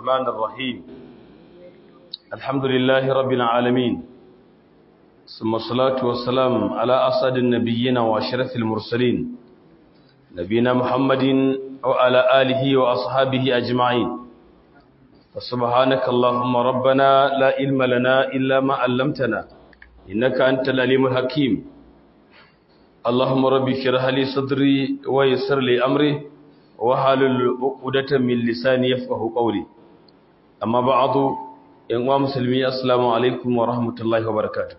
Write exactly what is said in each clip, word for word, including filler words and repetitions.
الرحمن الرحيم الحمد لله رب العالمين ثم الصلاة والسلام على أسعد النبيين وأشرف المرسلين نبينا محمد وعلى آله وأصحابه أجمعين فسبحانك اللهم ربنا لا علم لنا إلا ما علمتنا إنك أنت العليم الحكيم اللهم ربي اشرح لي صدري ويسر لي أمري واحلل عقدة من لساني يفقهوا قولي أما بعد يا مسلمي السلام عليكم ورحمة الله وبركاته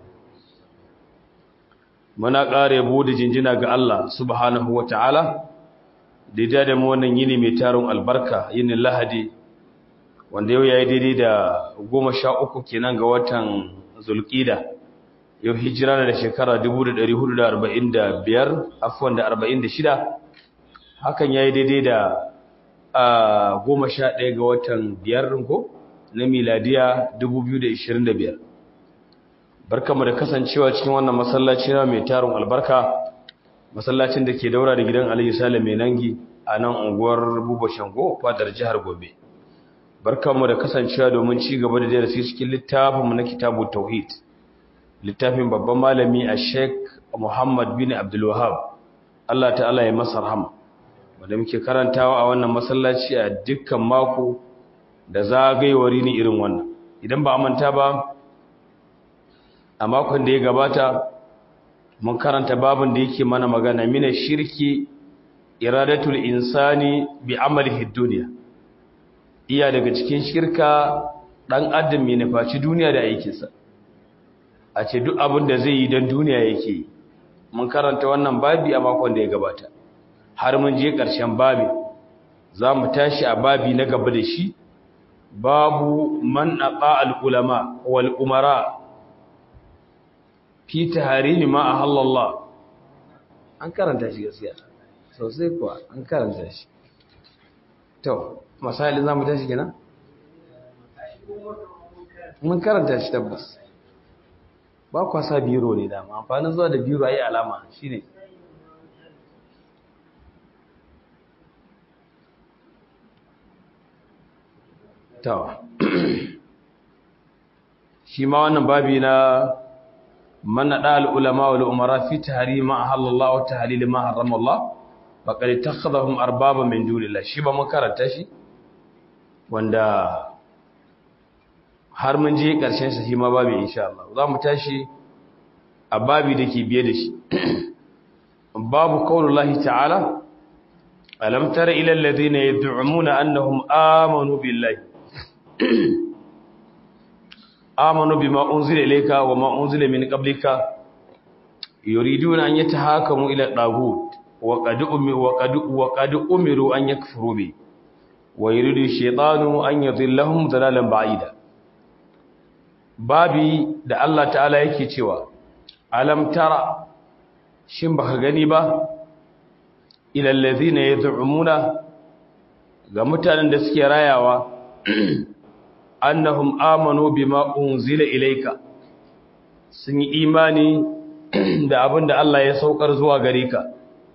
muna ƙara yabo da jinjina ga Allah subhanahu wataala da ya da mu wannan yini mai tarin albarka yinin Lahadi wanda yau yayi daidai da goma sha uku kenan ga watan Zulqa'da yau hijira da shekara dubu da ɗari hudu da arba'in da biyar afwan da arba'in da shida hakan yayi daidai da goma sha ɗaya ga watan biyar ko na miladiya dubu biyu da ashirin da biyar barkamu da kasancewa cikin wannan masallaci na mai tarin albarka masallacin da ke daura da gidan Aliyu Sale mai nangi a nan unguwar Buba Shango fadar jihar Gombe barkamu da kasancewa domin ci gaba da darasi cikin littafin mu na Kitabut Tauhid littafin babban malami a Sheikh Muhammad bin Abdul Wahhab Allah ta'ala ya masa rahama wanda muke karantawa a wannan masallaci a dukkan mako da zagayewari ne irin wannan idan ba a manta ba a makon da ya gabata mun karanta babin da yake mana magana mina shirki iradatul insani bi amalihi dunya iya daga cikin shirka dan adam ya nufaci duniya da aikinsa a ce duk abin da zai yi don duniya yake mun karanta wannan babi a makon da ya gabata har mun je ƙarshen babi za mu tashi a babi na gaba da shi babu man aqa al ulama wal umara fi taharimi ma ahallallah an karanta shi gaskiya sosai kuwa an karanta shi to misali za mu tashi kenan mun karanta shi tabbas ba kwa sa biro ne dama amfanin zuwa da biro ayi alama shine to shi ma wannan babi na من ندا العلماء والامراء في تحريم ما احل الله وتحليل ما حرم الله فقد اتخذهم اربابا من دون الله shi ba mun karanta shi wanda har mun je karshen sa shi ma babu insha Allah za mu tashi a babi dake biye da shi babu qaulullahi ta'ala alam tara ila alladhina yad'umuna annahum amanu billahi آمنوا بما أنزل إليك وما أنزل من قبلك يريدون أن يتحاكموا إلى الطاغوت وقد أمروا وقد وقد أمروا أن يكفروا به ويريد الشيطان أن يضلهم ضلالا بعيدا babi da Allah ta'ala yake cewa alam tara shin baka gani ba ila allazina yad'umuna ga mutanen da suke rayawa annahum amanu bima unzila ilayka sun yi imani da abinda Allah ya saukar zuwa gare ka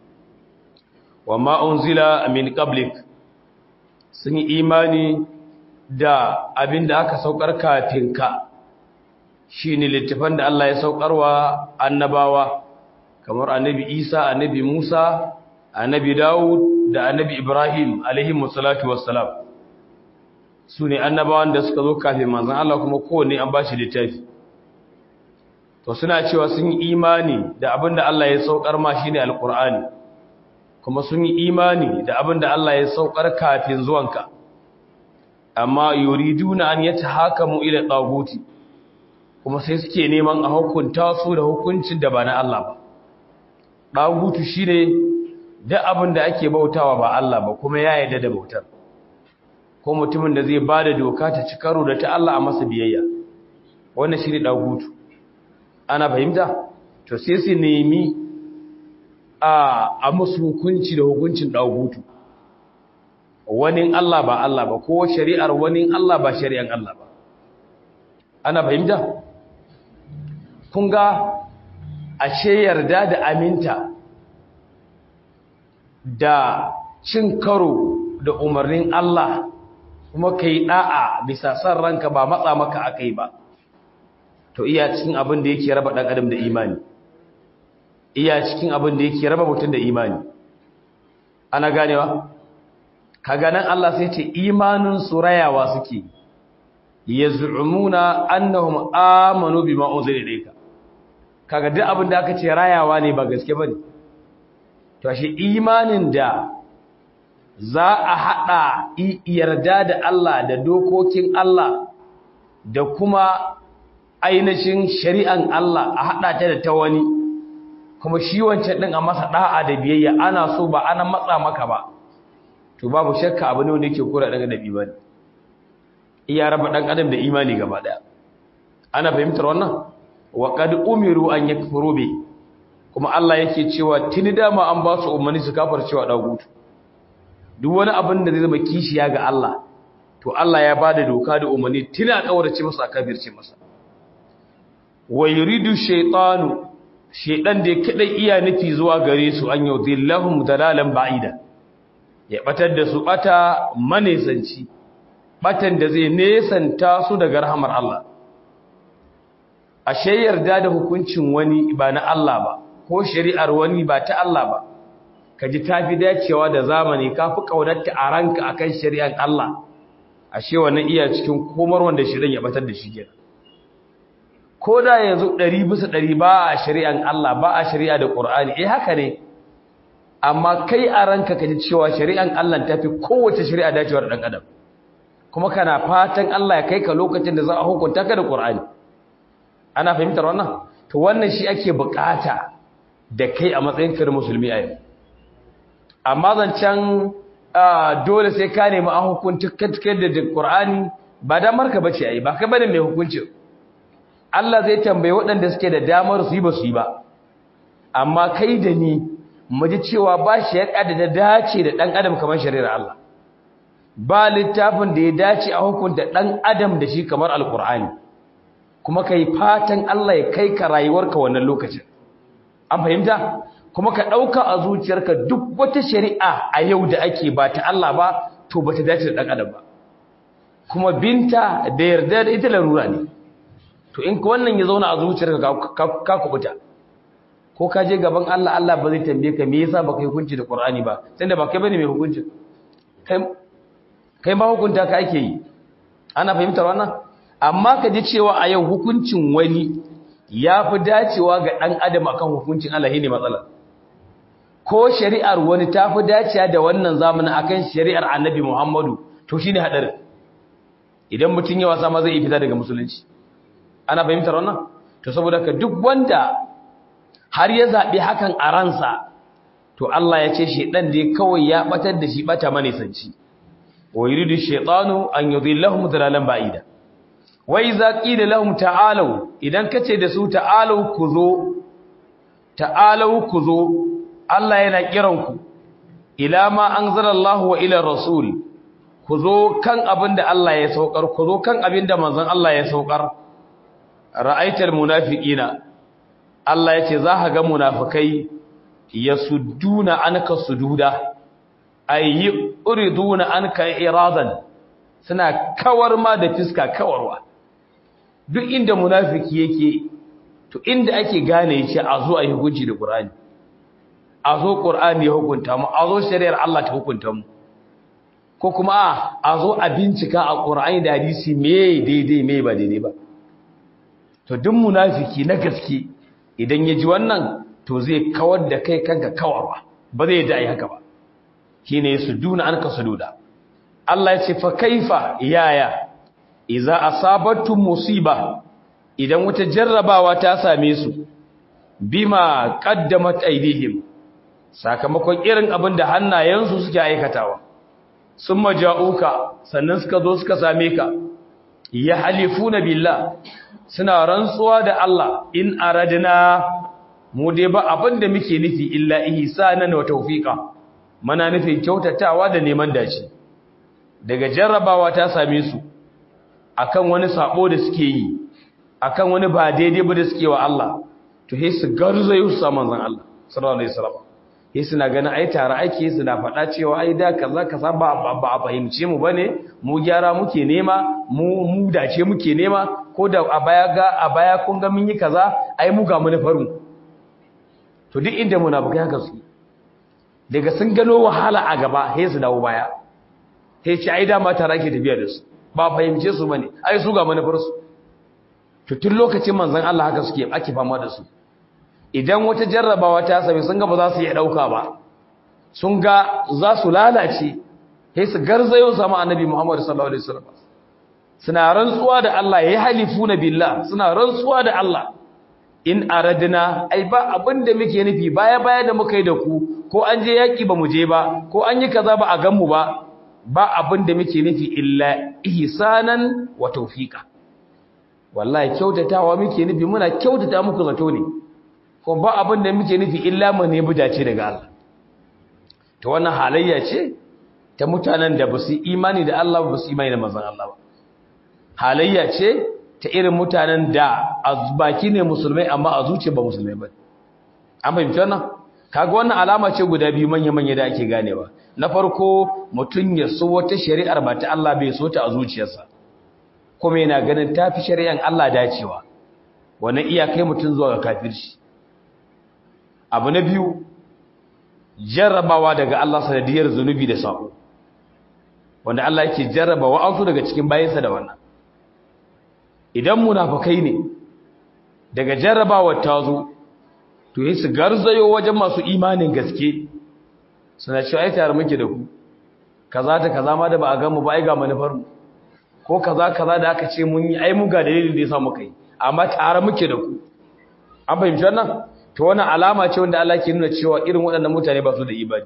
wama unzila min qablik sun yi imani da abinda aka saukar kafin ka shine littafin da Allah ya saukarwa annabawa kamar annabi Isa annabi Musa annabi Dawud da annabi Ibrahim alaihi wassalatu wassalam su ne annabawan da suka zo kafin manzan Allah kuma kowanne an ba shi littafi to suna cewa sun yi imani da abin da Allah ya saukar ma shi ne alƙur'ani kuma sun yi imani da abin da Allah ya saukar kafin zuwanka amma yuriduna an yatahakamu ila taguti kuma sai suke neman a hukunta su da hukuncin da ba na Allah ba tagutu shine duk abin da ake bautawa ba Allah ba kuma ya yarda da bautar ko mutumin da zai bada doka ta ci karo da ta Allah a masa biyayya wannan shine dagutu ana fahimta to sai su nemi a a musu hukunci da hukuncin dagutu wani Allah ba Allah ba ko shari'ar wani Allah ba shari'an Allah ba ana fahimta kun ga ashe yarda da aminta da cin karo da umarnin Allah kuma kai da'a bisa san ranka ba matsa maka akai ba to iya cikin abin da yake raba dan adam da imani iya cikin abin da yake raba mutum da imani ana ganewa kaga nan Allah sai ce imanin surayawa suke yaz'umuna annahum amanu bima unzila ilayka kaga duk abin da aka ce rayawa ne ba gaske bane to shi imanin da za a hada yarda da Allah da dokokin Allah da kuma ainihin shari'an Allah a hada ta da ta wani kuma shi wancan din a masa da'a da biyayya ana so ba ana matsa maka ba to babu shakka abu ne wanda yake kura daga nabi bane iya raba dan adam da imani gaba daya ana fahimtar wannan wa qad umiru an yakfuru bi kuma Allah yake cewa tuni dama an ba su umarni su kafircewa dagutu duk wani abin da zai zama kishiya ga Allah to Allah ya bada doka da umarni tuni a kaurace masa a kafirce masa wa yuridu shaytanu shaydan da kadai iya nufi zuwa gare su an yudillahum dalalan ba'ida ya batar da su bata manesanci batan da zai nesanta su daga rahmar Allah ashe yarda da hukuncin wani ba na Allah ba ko shari'ar wani ba ta Allah ba kaji tafi dacewa da zamani kafi kaunarta a ranka akan shari'ar Allah ashe wannan iya cikin komar wanda shirin ya batar da shi kenan ko da yanzu ɗari bisa ɗari ba a shari'ar Allah ba a shari'a da Qur'ani eh haka ne amma kai a ranka kaji cewa shari'ar Allah tafi kowace shari'a dacewa da dan adam kuma kana fatan Allah ya kai ka lokacin da za a hukunta ka da Qur'ani ana fahimtar wannan to wannan shi ake bukata da kai a matsayin ka musulmi a yau amma zancan dole sai ka nemi an hukunta kai da Qur'ani ba damar ka bace ai ba kai bane mai hukunci Allah zai tambaye waɗanda suke da damar su yi ba su yi ba amma kai da ni mu ji cewa ba shi ya da dace da dan adam kamar shari'ar Allah ba littafin da ya dace a hukunta dan adam da shi kamar alqur'ani kuma kai fatan Allah ya kai ka rayuwarka wannan lokacin an fahimta kuma ka dauka a zuciyarka duk wata shari'a a yau da ake ba ta Allah ba to bata dace da dan adam ba kuma binta da yarda da ita larura ne to in ka wannan ya zauna a zuciyarka ka kubuta ko ka je gaban Allah Allah ba zai tambaye ka me yasa baka yi hukunci da Qur'ani ba tunda ba kai bane mai hukunci kai kai ma hukunta ka ake yi ana fahimtar wannan amma ka ji cewa a yau hukuncin wani ya fi dacewa ga ɗan adam akan hukuncin Allah ne matsalar ko shari'ar wani ta fi dacewa da wannan zamanin akan shari'ar annabi Muhammadu to shi ne haɗarin idan mutum ya wasa ma zai fita daga musulunci ana fahimtar wannan to saboda ka duk wanda har ya zaɓi hakan a ransa to Allah ya ce shaiɗan dai kawai ya ɓatar da shi ɓata manisanci wa yuridu shaytanu an yudillahum dalalan ba'ida wa idza qila lahum ta'alu idan kace da su ta'alu kuzo ta'alu kuzo Allah yana kiran ku ila ma anzalallahu wa ila rasul kuzo kan abinda Allah ya saukar kuzo kan abinda manzon Allah ya saukar ra'aital munafiqina Allah yace za ka ga munafikai yasudduna anka sududa ay yuriduna anka iradan suna kawar ma da fiska kawarwa duk inda munafiki yake to inda ake gane yace a zo ayi hukunci da Qur'ani a zo Qur'ani ya hukunta mu a zo shari'ar Allah ta hukunta mu ko kuma a zo a bincika a Qur'ani da hadisi me daidai me ba daidai ba to duk munafiki na gaske idan ya ji wannan to zai kawar da kai kanka kawarwa ba zai da ai haka ba shine yasuduna anka sududa Allah ya ce fa kaifa yaya idza asabatum musiba idan wata jarrabawa ta same su bima qaddamat aydihim sakamakon irin abin da hannayensu suke aikatawa summa ja'uka sannan suka zo suka same ka ya halifuna billah suna rantsuwa da Allah in aradna mu dai ba abin da muke nufi illa ihsanan wa tawfiqa mana nufin kyautatawa da neman dace daga jarrabawa ta same su akan wani sabo da suke yi akan wani ba daidai ba da suke wa Allah to sai su garzayo su saman zan Allah sallallahu alaihi wasallam sai suna ganin ai tare ake suna faɗa cewa ai da kaza kaza ba ba a fahimce mu bane mu gyara muke nema mu mu dace muke nema ko da a baya ga a baya kun ga mun yi kaza ai mu ga mu na faru to duk inda munafikai haka su daga sun gano wahala a gaba sai su dawo baya sai ce ai da ma tare ake tafiya da su ba fahimce su bane ai su ga mu na faru to tun lokacin manzon Allah haka suke ake fama da su idan wata jarrabawa ta same sun ga ba za su iya dauka ba sun ga za su lalace sai su garzayo sama annabi Muhammad sallallahu alaihi wasallam suna rantsuwa da Allah yayi halifuna billah suna rantsuwa da Allah in aradna ai ba abinda muke nufi baya baya da muka yi da ku ko an je yaki ba mu je ba ko an yi kaza ba a gan mu ba ba abinda muke nufi illa ihsanan wa tawfiqa wallahi kyautatawa muke nufi muna kyautata muku zato ne ko ba abin da muke nufi illa mu ne budace daga Allah to wannan halayya ce ta mutanen da basu imani da Allah ba su imani da manzon Allah ba halayya ce ta irin mutanen da azbaki ne musulmai amma a zuciya ba musulmai ba an fahimci wannan kaga wannan alama ce guda biyu manya manya da ake ganewa na farko mutun ya so wata shari'ar ba ta Allah bai so ta a zuciyarsa kuma yana ganin tafi shari'an Allah dacewa wannan iya kai mutun zuwa ga kafirci abu na biyu jarrabawa daga Allah sanadiyar zunubi da sako wanda Allah yake jarraba wa'ansu daga cikin bayansa da wannan idan munafikai ne daga jarrabawar ta zo to yi su garzayo wajen masu imanin gaske suna cewa ai tare muke da ku kaza ta kaza ma da ba a ga mu ba ai ga manufar mu ko kaza kaza da aka ce mun yi ai mu ga dalilin da yasa muka yi amma tare muke da ku an fahimci wannan to wannan alama ce wanda Allah ke nuna cewa irin waɗannan mutane ba su da imani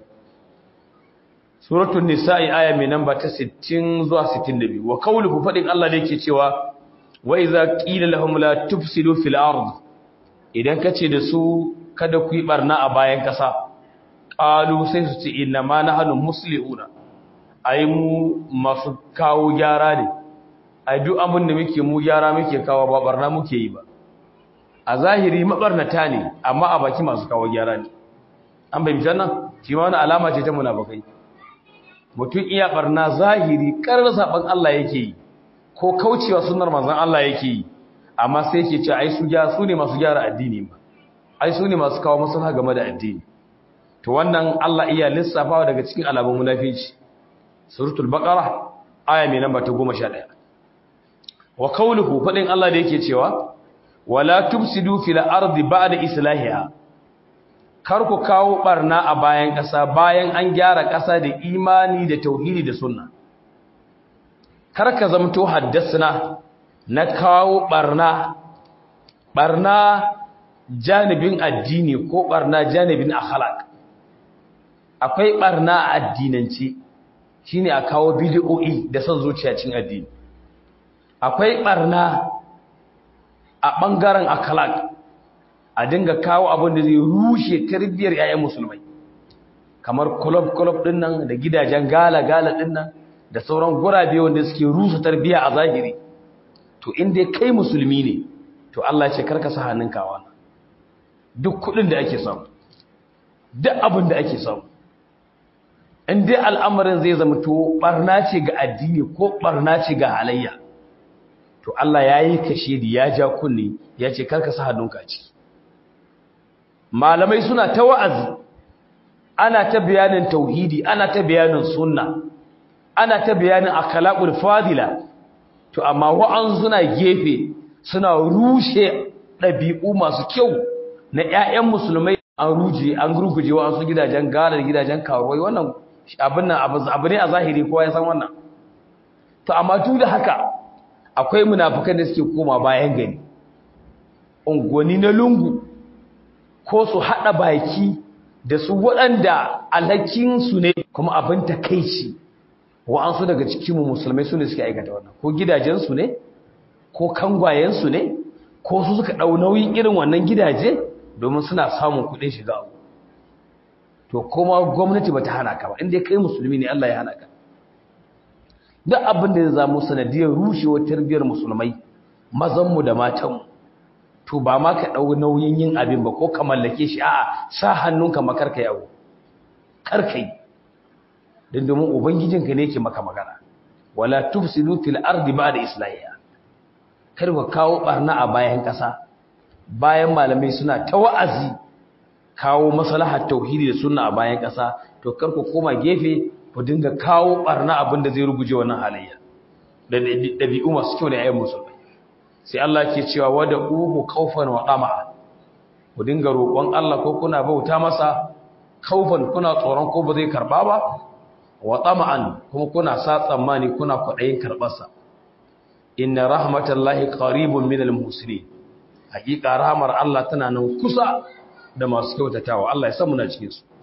suratul nisa'i aya mai namba ta sittin zuwa sittin da biyu wa qawluhu fadin Allah da yake cewa wa idza qila lahum la tufsidu fil ard idan kace da su kada ku yi barna a bayan kasa qalu sai su ce inna ma nahnu musliuna ai mu masu kawo gyara ne ai duk abin da muke mu gyara muke kawo ba barna muke yi ba a zahiri mabarnata ne amma a baki masu kawo gyara ne an bai mijannan shi ma wani alama ce ta munafikai mutum iya barna zahiri karar saban Allah yake yi ko kaucewa sunnar manzon Allah yake yi amma sai yake cewa ai su gyara su ne masu gyara addini ba ai su ne masu kawo maslaha game da addini to wannan Allah iya lissafawa daga cikin alamun munafici suratul baqara aya mai namba ta goma sha ɗaya wa qawluhu fadin Allah da yake cewa wala tufsidu fil ardi ba'da islahiha kar ku kawo barna a bayan ƙasa bayan an gyara ƙasa da imani da tauhidi da sunna kar ka zamto haddasna na kawo barna barna janibin addini ko barna janibin akhlaq akwai barna a addinance shine a kawo bid'o'i da son zuciya cikin addini akwai barna a ɓangaren akhlaq a dinga kawo abin da zai rushe tarbiyyar ƴaƴan musulmai kamar club club din nan da gidajen gala gala din nan da sauran gurabe wanda suke rusa tarbiyya a zahiri to in dai kai musulmi ne to Allah ya ce karka sa hannunka wannan duk kudin da ake samu duk abin da ake samu in dai al'amarin zai zama to barna ce ga addini ko barna ce ga halayya to Allah ya yi kashedi ya ja kunni ya ce karka sa hannunka a ciki malamai suna ta wa'azi ana ta bayanin tauhidi ana ta bayanin sunna ana ta bayanin akhlaqul fadila to amma wa'an suna gefe suna rushe dabi'u masu kyau na ƴaƴan musulmai an ruje an gurguje wa su gidajen galar gidajen karuwai wannan abin nan abu ne a zahiri kowa ya san wannan to amma duk da haka akwai munafikan da suke koma bayan gari ungwani na lungu ko su hada baki da su waɗanda alhakin su ne kuma abin takeici wa'ansu daga cikin mu musulmai su ne suke aikata wannan ko gidajen su ne ko kangwayen su ne ko su suka dau nauyin irin wannan gidaje domin suna samun kuɗin shiga abu to kuma gwamnati bata hana ka ba inda kai musulmi ne Allah ya hana ka duk abin da ya zama sanadiyar rushewar tarbiyyar musulmai mazan mu da matan mu to ba ma ka dau nauyin yin abin ba ko ka mallake shi a'a sa hannunka makar ka yawo karkai dan domin ubangijinka ne yake maka magana wala tufsidu fil ardi ba'da islahiha kar ka kawo barna a bayan kasa bayan malamai suna ta wa'azi kawo maslahar tauhidi da sunna a bayan kasa to kar ku koma gefe ku dinga kawo barna abinda zai ruguje wannan halayya da dabi'u masu kyau da ayyan musulmai sai Allah ke cewa wada uhu kaufan wa tama'a ku dinga roƙon Allah ko kuna bauta masa kaufan kuna tsoron ko ba zai karba ba wa tama'an kuma kuna sa tsammani kuna kwaɗayin karɓarsa inna rahmatallahi qaribun minal muhsinin hakika rahmar Allah tana nan kusa da masu kyautatawa Allah ya san muna cikin su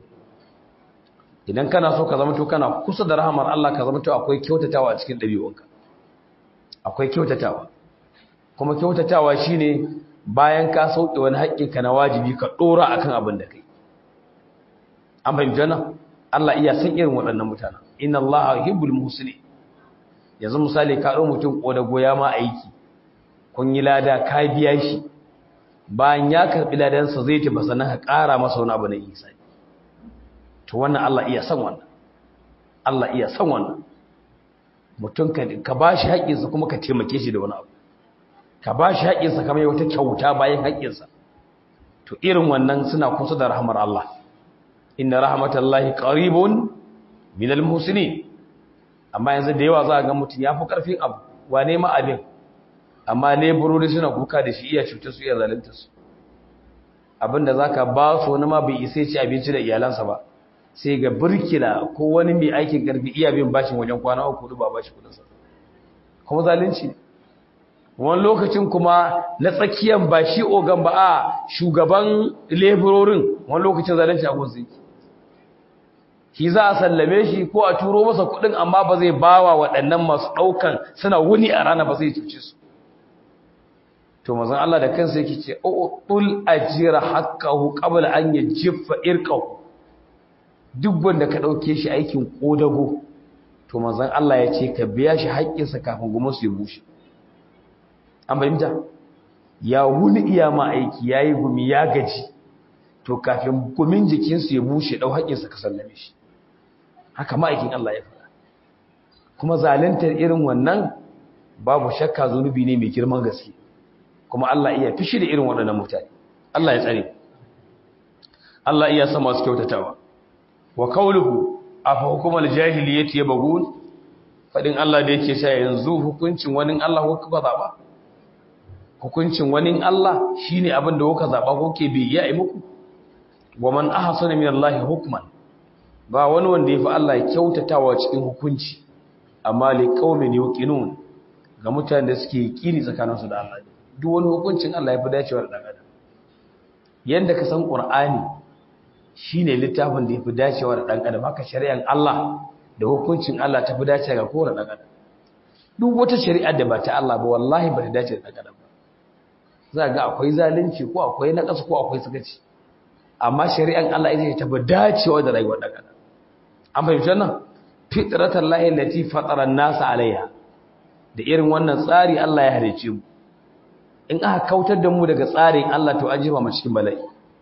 idan kana so ka zama to kana kusa da rahmar Allah ka zama to akwai kyautatawa a cikin dabi'unka akwai kyautatawa kuma kyautatawa shine bayan ka sauke wani haƙƙinka na wajibi ka dora akan abin da kai an bayyana Allah iya san irin waɗannan mutanen inna Allah yuhibbul muhsinin yanzu misali ka ɗau mutum ko da goya ma aiki kun yi lada ka biya shi bayan ya karɓi ladansa zai tafi sannan ka ƙara masa wani abu na isa to wannan Allah iya san wannan Allah iya san wannan mutum ka ka bashi haƙƙinsa kuma ka taimake shi da wani abu ka bashi haƙƙinsa kamar wata kyauta bayan haƙƙinsa to irin wannan suna kusa da rahmar Allah inna rahmatallahi qaribun minal muhsinin amma yanzu da yawa za ga mutun yafi karfin abu wane ma abin amma leburori suna kuka da shi iya cutar su iya zalunta su abinda zaka ba su wani ma bai isa ci abinci da iyalansa ba sai ga burkila ko wani mai aikin karfi iya bin bashin wajen kwana uku da ba bashi kudin sa kuma zalunci ne wani lokacin kuma na tsakiyan ba shi ogan ba a shugaban leburorin wani lokacin zalunci a gunsu shi za a sallame shi ko a turo masa kudin amma ba zai bawa waɗannan masu ɗaukan suna wuni a rana ba zai cuce su to mazan Allah da kansa yake ce ul ajira haqqahu qabla an yajiffa irqahu duk wanda ka dauke shi aikin kodago to mazan Allah ya ce ka biya shi haƙƙinsa kafin goma su bushe an bayyana ya wuni iya ma aiki yayi gumi ya gaji to kafin gumin jikinsu ya bushe dau haƙƙinsa ka sallame shi haka ma'aikin Allah ya faɗa kuma zaluntar irin wannan babu shakka zunubi ne mai girman gaske kuma Allah iya fishi da irin waɗannan mutane Allah ya tsare Allah iya sa masu kyautatawa wa qawluhu afa hukumal jahiliyyati yabghun fadin Allah da yake cewa yanzu hukuncin wani Allah ko kuka zaba hukuncin wani Allah shine abin da kuka zaba ko ke bi ya yi muku wa man ahsana minallahi hukman ba wani wanda yafi Allah kyautatawa cikin hukunci amma li qaumin yuqinun ga mutanen da suke kini tsakaninsu da Allah duk wani hukuncin Allah yafi dacewa da dan adam yanda ka san Qur'ani shine littafin da yafi dacewa da dan adam haka shari'an Allah da hukuncin Allah tafi dacewa ga kowane dan adam duk wata shari'a da ba ta Allah ba wallahi ba ta dace da dan adam ba za ga akwai zalunci ko akwai naqas ko akwai sakaci amma shari'an Allah ita ce tafi dacewa da rayuwar dan adam an fahimci wannan fitratan lahi allati fatara an-nas alaiha da irin wannan tsari Allah ya halice mu in aka kautar da mu daga tsarin Allah to an jefa mu cikin bala'i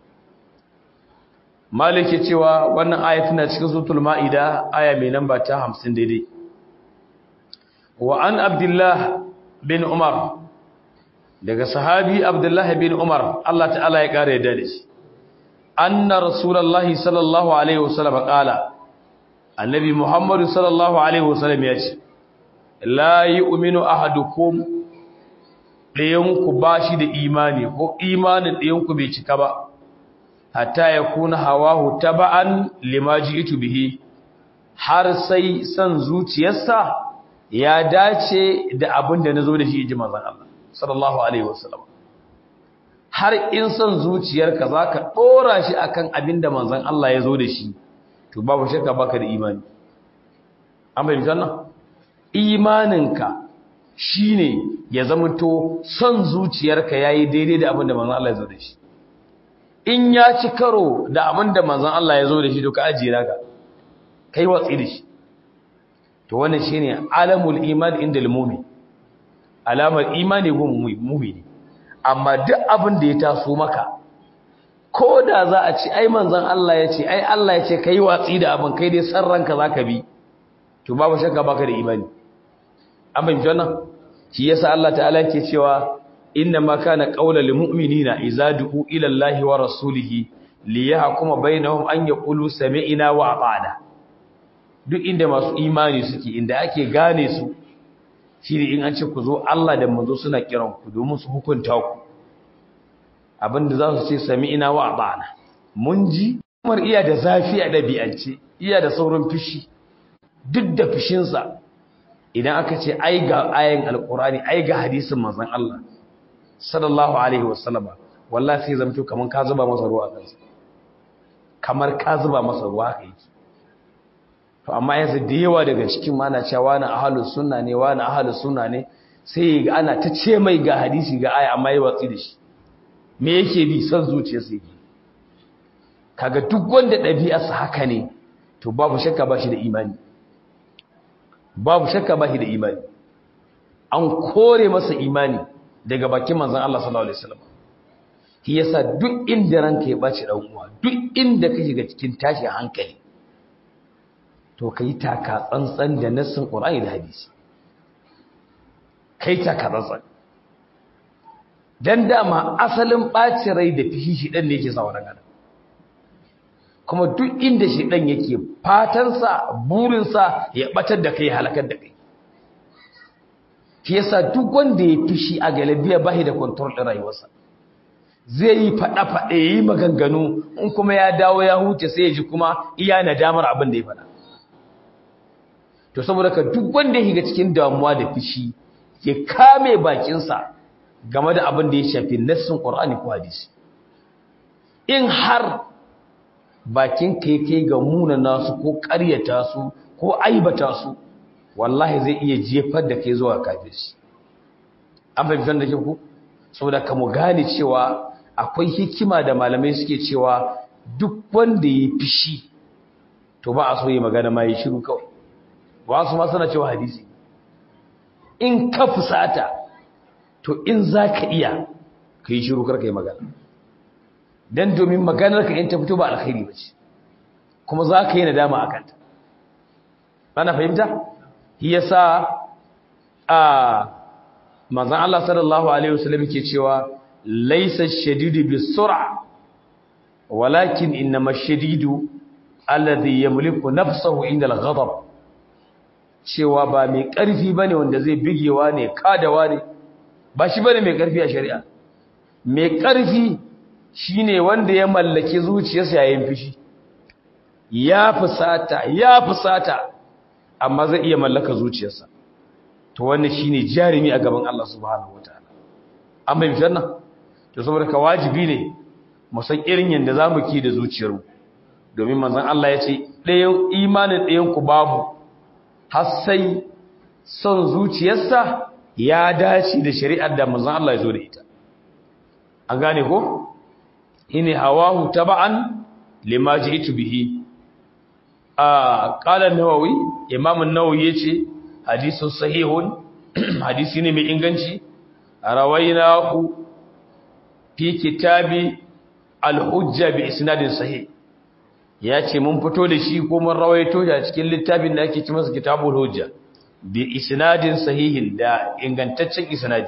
malike cewa wannan ayatu na cikin suratul maida aya mai namba ta hamsin daidai wa an abdullah bin umar daga sahabi abdullah bin umar Allah ta'ala ya kare da shi anna rasulullahi sallallahu alaihi wasallam qala annabi muhammad sallallahu alaihi wasallam ya ce la yu'minu ahadukum dayanku bashi da imani ko imanin dayanku bai cika ba hatta yakuna hawahu taba'an lima ji'tu bihi har sai san zuciyarsa ya dace da abin da nazo da shi ji manzon Allah sallallahu alaihi wasallam har in san zuciyarka zaka dora shi akan abin da manzon Allah ya zo da shi to babu shakka baka da imani an bayyana janna imaninka shine ya zamanto son zuciyarka yayi daidai da abin da manzon Allah ya zo da shi in ya ci karo da abin da manzon Allah ya zo da shi to ka ajiye naka kai watsi da shi to wannan shine alamul iman indal mu'min alamar imani gun mu'mini amma duk abin da ya taso maka ko da za a ce ai manzon Allah ya ce ai Allah ya ce kai watsi da abin kai dai san ranka zaka bi to babu shakka baka da imani amma in jona shi yasa Allah ta'ala yake cewa inna ma kana qaulal mu'minina idza du'u ila Allahi wa rasulihi liyahkuma bainahum an yaqulu sami'na wa ata'na duk inda masu imani suke inda ake gane su shine in an ce ku zo Allah da manzo suna kiran ku domin su hukunta ku abinda za su ce sami'na wa ata'na mun ji kamar iya da zafi a dabi'ance iya da saurin fishi duk da fishinsa idan aka ce ai ga ayan alqur'ani ai ga hadisin manzon Allah sallallahu alaihi wasallama wallahi sai zamto kaman ka zuba masa ruwa kansa kamar ka zuba masa ruwa kai to amma yanzu da yawa daga cikin mana cewa na ahlus sunna ne wa na ahlus sunna ne sai ga ana ta ce mai ga hadisi ga aya amma yi watsi da shi me yake bi san zuciyarsa yake kaga duk wanda ɗabi'arsa haka ne to babu shakka ba shi da imani babu shakka ba shi da imani an kore masa imani daga bakin manzon Allah sallallahu alaihi wasallam shi yasa duk inda ranka ya baci dan uwa duk inda ka shiga cikin tashin hankali to kai taka tsantsan da nassin Qur'ani da hadisi kai taka tsantsan dan dama asalin baci rai da fishi shi dan ne yake sa wannan gada kuma duk inda shi dan yake fatan sa burin sa ya batar da kai halakar da kai shi yasa duk wanda ya fishi a galabiya bashi da control din rayuwarsa zai yi fada fada yayi maganganu in kuma ya dawo ya huce sai ya ji kuma iya nadamar abin da ya fada to saboda ka duk wanda ya shiga cikin damuwa da fishi ya kame bakin sa game da abin da ya shafi nassin Qur'ani ko hadisi in har bakin kai kai ga munana su ko ƙaryata su ko aibata su wallahi zai iya jefar da kai zuwa kafirci an fahimtar da ku saboda ka mu gane cewa akwai hikima da malamai suke cewa duk wanda ya fishi to ba a so yi magana ma yi shiru kawai ba su ma suna cewa hadisi in ka fusata to in za ka iya ka yi shiru karka yi magana don domin maganar ka in ta fito ba alkhairi ba ce kuma za ka yi nadama a kanta ana fahimta yasa a manzon Allah sallallahu alaihi wasallam ke cewa laysa ash-shadidu bis-sur'a walakin innama ash-shadidu alladhi yamliku nafsahu inda al-ghadab cewa ba mai karfi bane wanda zai bigewa ne kadawa ne ba shi bane mai karfi a shari'a mai karfi shine wanda ya mallaki zuciyarsa yayin fishi ya fusata ya fusata amma zai iya mallaka zuciyarsa to wannan shine jarimi a gaban Allah subhanahu wataala amma bi janna to saboda ka wajibi ne mu san irin yanda zamu ki da zuciyarmu domin manzon Allah ya ce ɗayan imanin ɗayan ku babu har sai son zuciyarsa ya dace da shari'ar da manzon Allah ya zo da ita an gane ko ini hawahu taba'an lima ji'tu bihi a qala an-nawawi imam an-nawawi yace hadisun sahihun hadisi ne mai inganci rawainahu fi kitabi al-hujja bi isnadin sahih yace mun fito da shi ko mun rawaito da cikin littafin da ake cewa kitabul hujja bi isnadin sahihin da ingantaccen isnadi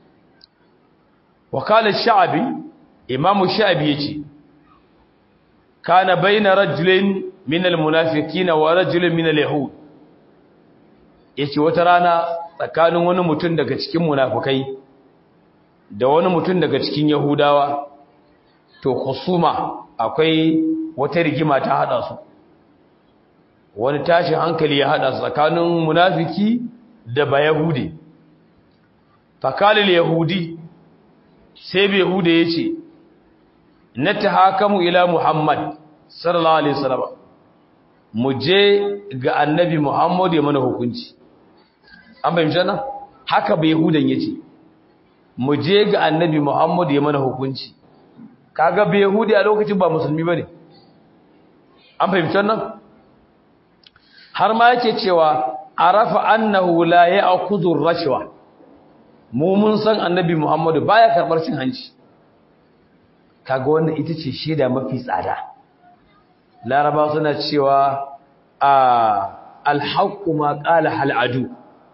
wa qala ash-sha'bi imam ash-sha'bi yace kana bayna rajulin min al-munafiqina wa rajulin min al-yahud yace wata rana tsakanin wani mutum daga cikin munafikai da wani mutum daga cikin yahudawa to husuma akwai wata rigima ta hada su wani tashin hankali ya hada su tsakanin munafiki da bayahudi fakalil yahudi sai bai yahude yace natahakamu ila muhammad sallallahu alaihi wasallam mu je ga annabi muhammad ya mana hukunci an bayyana nan haka bai yahudan yace mu je ga annabi muhammad ya mana hukunci kaga bai yahudi a lokacin ba musulmi bane an fahimci nan har ma yake cewa arafa annahu la ya'khudhu ar-rashwa mu mun san annabi muhammad baya karbar cin hanci kaga wannan ita ce shaida mafi tsada. Laraba suna cewa a alhaqqu ma qala hal adu,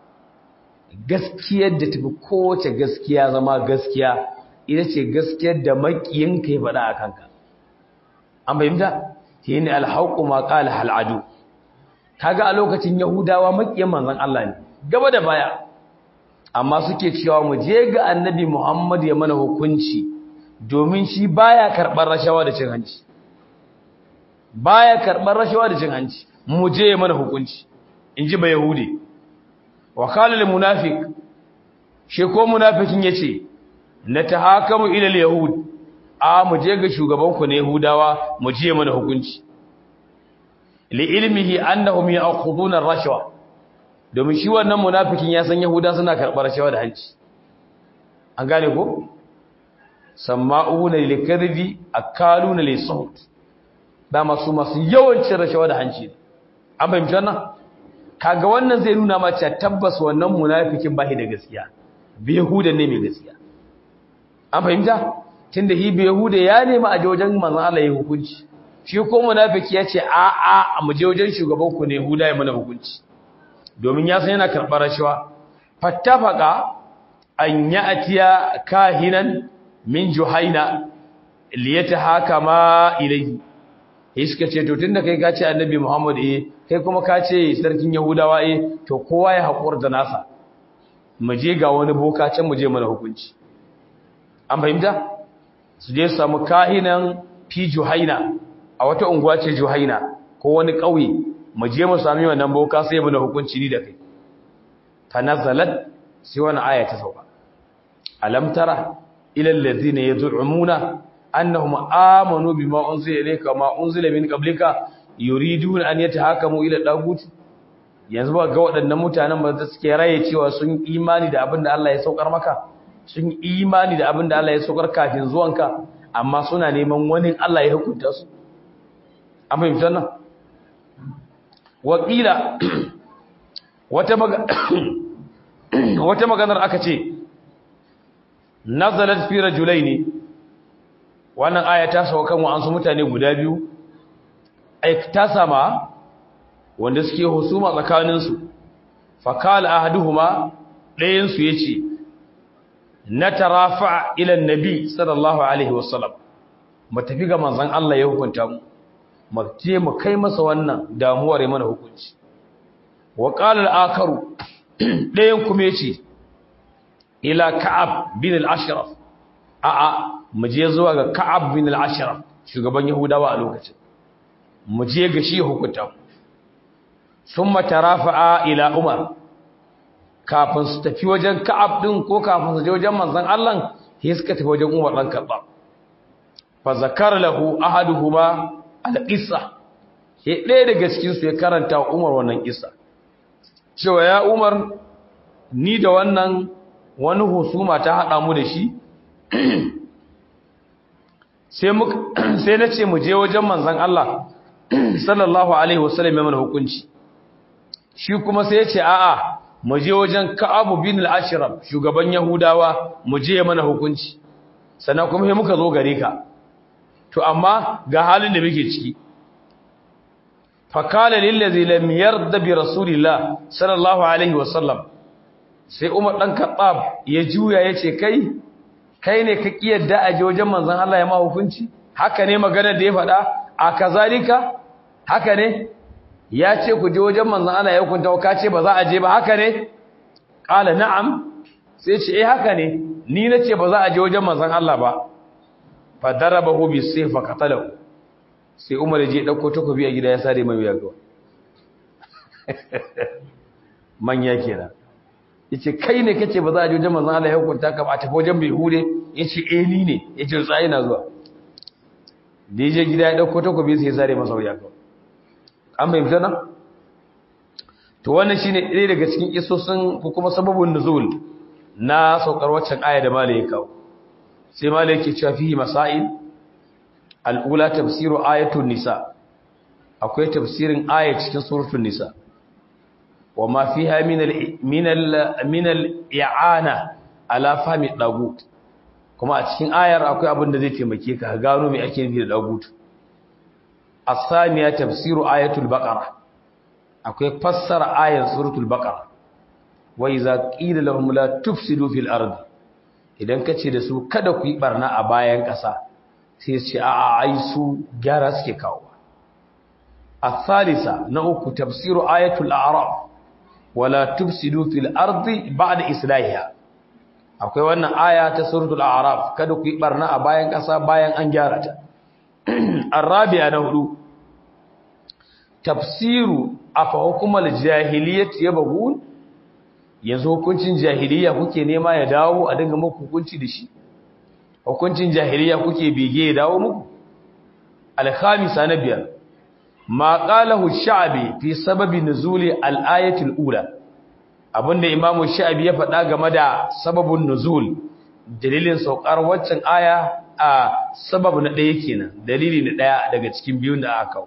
gaskiyar da tafi kowace gaskiya zama gaskiya ita ce gaskiyar da makiyinka ya faɗa a kanka. An fahimta? Shi ne alhaqqu ma qala hal adu. Kaga a lokacin Yahudawa makiyan manzon Allah ne gaba da baya, amma suke cewa mu je ga Annabi Muhammad ya mana hukunci, domin shi baya karɓar rashawa da cin hanci. Baya karɓar rashawa da cin hanci. Mu je ya mana hukunci, inji ba Yahudi. Wa qala lil munafiq, shi ko munafikin yace natahakamu ila al yahud, a mu je ga shugaban ku ne Yahudawa mu je mana hukunci. Li ilmihi annahum ya'khuduna ar-rashwa, domin shi wannan munafikin ya san Yahuda suna karɓar rashawa da hanci. An gane ko? Sama'una lil kadhibi akaluna lis suhut, da masu masu yawancin rashawa da hanci. An bayyana wannan? Kaga wannan zai nuna ma cewa tabbas wannan munafikin bai da gaskiya, bi Yahuda ne mai gaskiya. An fahimta? Tunda hi bi Yahuda ya nemi a wajen manzon Allah ya hukunci, shi ko munafiki ya ce a a mu je wajen shugaban ku ne Yahuda ya mana hukunci, domin ya san yana karɓar rashawa. Fattafaqa an ya'tiya kahinan min Juhaina liyatahakama ilayhi. Iska ce to tunda kai ka ce Annabi Muhammad eh kai kuma ka ce sarkin Yahudawa eh to kowa ya hakura da nasa, mu je ga wani boka can mu je mana hukunci. An fahimta? Su je samu kahinan fi Juhaina, a wata unguwa ce Juhaina ko wani ƙauye, mu je mu sami wannan boka sai mana hukunci ni da kai. Tanazzalat, sai wannan aya ta sauka. Alam tara ila allazina yad'umuna annahum amanu bima unzila ilayka ma unzila min qablika yuriduna an yatahakamu ila dagut. Yanzu ba ga waɗannan mutanen ba da suke raye cewa sun imani da abin da Allah ya saukar maka, sun imani da abin da Allah ya saukar kafin zuwanka, amma suna neman wani Allah ya hukunta su. An fahimta nan? Wakila wata maga wata maganar aka ce nazalat fi rajulaini, wannan aya ta sauka kan wa'ansu mutane guda biyu aiktasama wanda suke husuma tsakaninsu. Fakala ahaduhuma, ɗayansu ya ce natarafa ila annabi sallallahu alaihi wasallam, mu tafi ga manzon Allah ya hukunta mu, mu je mu kai masa wannan damuwar mana hukunci. Wa qala al-akaru, ɗayan kuma ya ce ila Ka'ab bin al-Ashraf, a'a mu je zuwa ga Ka'ab bin al-Ashraf, shugaban Yahudawa a lokacin, mu je ga shi hukunta. Summa tarafa'a ila Umar, kafin su tafi wajen Ka'ab din ko kafin su je wajen manzon Allah, sai suka tafi wajen Umar dan Khattab. Fa zakara lahu ahaduhuma al-qissa, sai ɗaya daga cikin su ya karanta wa Umar wannan kissa, cewa ya Umar, ni da wannan wani husuma ta hada mu da shi, sai muka sai nace mu je wajen manzon Allah sallallahu alaihi wasallam ya mana hukunci. Shi kuma sai ya ce a'a mu je wajen Ka'ab bin al-Ashraf, shugaban Yahudawa, mu je ya mana hukunci. Sannan kuma sai muka zo gare ka, to amma ga halin da muke ciki. Fakala lillazi lam yarda bi rasulillah sallallahu alaihi wasallam, sai Umar dan Khattab ya juya yace kai kai ne ka kiyarda a je wajen manzon Allah ya ma hukunci? Haka ne magana da ya faɗa? A kazalika haka ne? Ya ce ku je wajen manzon Allah ya hukunta, ka ce ba za a je ba, haka ne? Qala na'am, sai ce eh haka ne, ni nace ba za a je wajen manzon Allah ba. Fa darabahu bi sayf fa qatalahu, sai Umar ya je dauko takobi a gida ya sare mai wuya gawa. Manya kenan. Yace kai ne kace ba za a je wajen manzon Allah ya hukunta ka ba, tafi wajen bai hure? Yace eh ni ne. Yace tsaye na zuwa. Da je gida ya dauko takobi sai ya sare masa wuya gawa. An bayyana nan? To wannan shine ɗaya daga cikin kissosin ko kuma sababun nuzul na saukar waccan aya da malai ya kawo. Sai malai yake cewa fihi masail. Al-ula tafsiru ayatul nisa. Akwai tafsirin aya cikin suratul nisa. Wa ma fiha min al min al min al i'ana ala fahmi dagut. kuma a cikin ayar akwai abin da zai taimake ka gano me ake nufi da dagutu. as-saniya tafsiru ayatul baqara akwai fassara ayar suratul baqara wa iza qila lahum la tufsidu fil ardi idan kace da su kada ku yi barna a bayan ƙasa sai su ce a ai su gyara suke kawo. as-salisa na uku tafsiru ayatul a'raf wala tufsidu fil ardi ba'da islahiha akwai wannan aya ta suratul a'raf kada ku yi barna a bayan ƙasa bayan an gyara ta. arabiya na hudu tafsiru afa hukumal jahiliyyah yabghun yanzu hukuncin jahiliya kuke nema ya dawo a dinga muku hukunci da shi hukuncin jahiliya kuke bege ya dawo muku. al-khamisa na biyar ma qalahu ash-sha'bi fi sababi nuzuli al-ayati al-ula abinda imamu sha'bi ya faɗa game da sababun nuzul dalilin saukar waccan aya a sababu na ɗaya kenan dalili na ɗaya daga cikin biyun da aka kawo.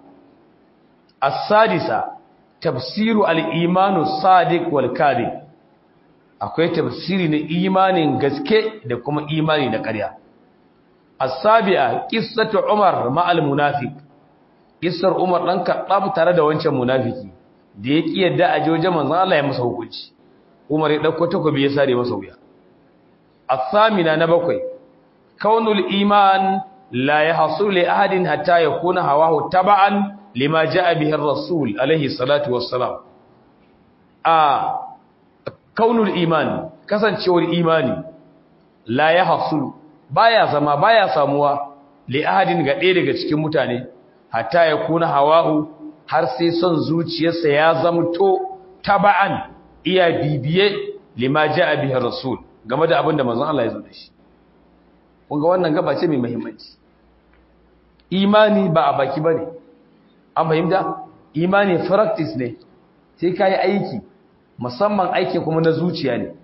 as-sadisa tafsiru al-imanu sadiq wal kadhib akwai tafsiri na imanin gaske da kuma imani na ƙarya. as-sabi'a qissatu umar ma'al munafiq kissar umar dan kaddab tare da wancan munafiki da ya ki yadda a joje manzon Allah ya masa hukunci umar ya dauko takobi ya sare masa wuya. as-samina na bakwai kaunul iman la yahsul li ahadin hatta yakuna hawahu tab'an lima jaa bihi ar-rasul alayhi salatu wassalam. a kaunul iman kasancewar imani la yahsul baya zama baya samuwa li ahadin ga ɗaya daga cikin mutane hatta yakuna hawahu har sai son zuciyarsa ya zamto tab'an iya bibiye lima jaa bihi ar-rasul game da abinda manzon Allah ya zo da shi. kun ga wannan gaba ce mai muhimmanci. imani ba a baki bane an fahimta imani practice ne sai kai aiki musamman aiki kuma na zuciya ne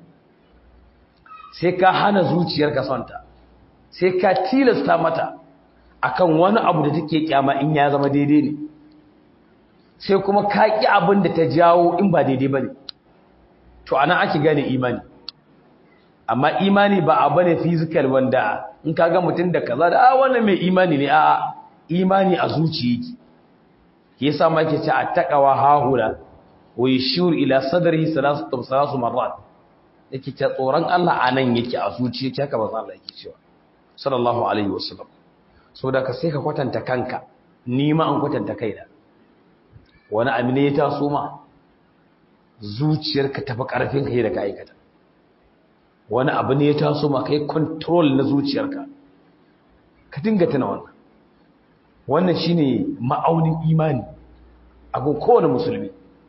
sai ka hana zuciyarka sonta sai ka tilasta mata akan wani abu da take kyama in ya zama daidai ne sai kuma ka ki abin da ta jawo in ba daidai bane to anan ake gane imani. amma imani ba abu ne physical wanda in kaga mutum da kaza da ah wannan mai imani ne a'a imani a zuciya yake yasa ma yake ce attaqwa hahura wa yashur ila sadrihi salatu salasu marrat yake ce tsoron Allah anan yake a zuciya yake haka bazan Allah yake cewa sallallahu alaihi wasallam. saboda ka sai ka kwatanta kanka ni ma an kwatanta kaina wani abu ne ya taso ma zuciyarka tafi karfin kai da ka aikata wani abu ne ya taso ma kai control na zuciyarka ka dinga tana wannan wannan shine ma'aunin imani a gun kowane musulmi.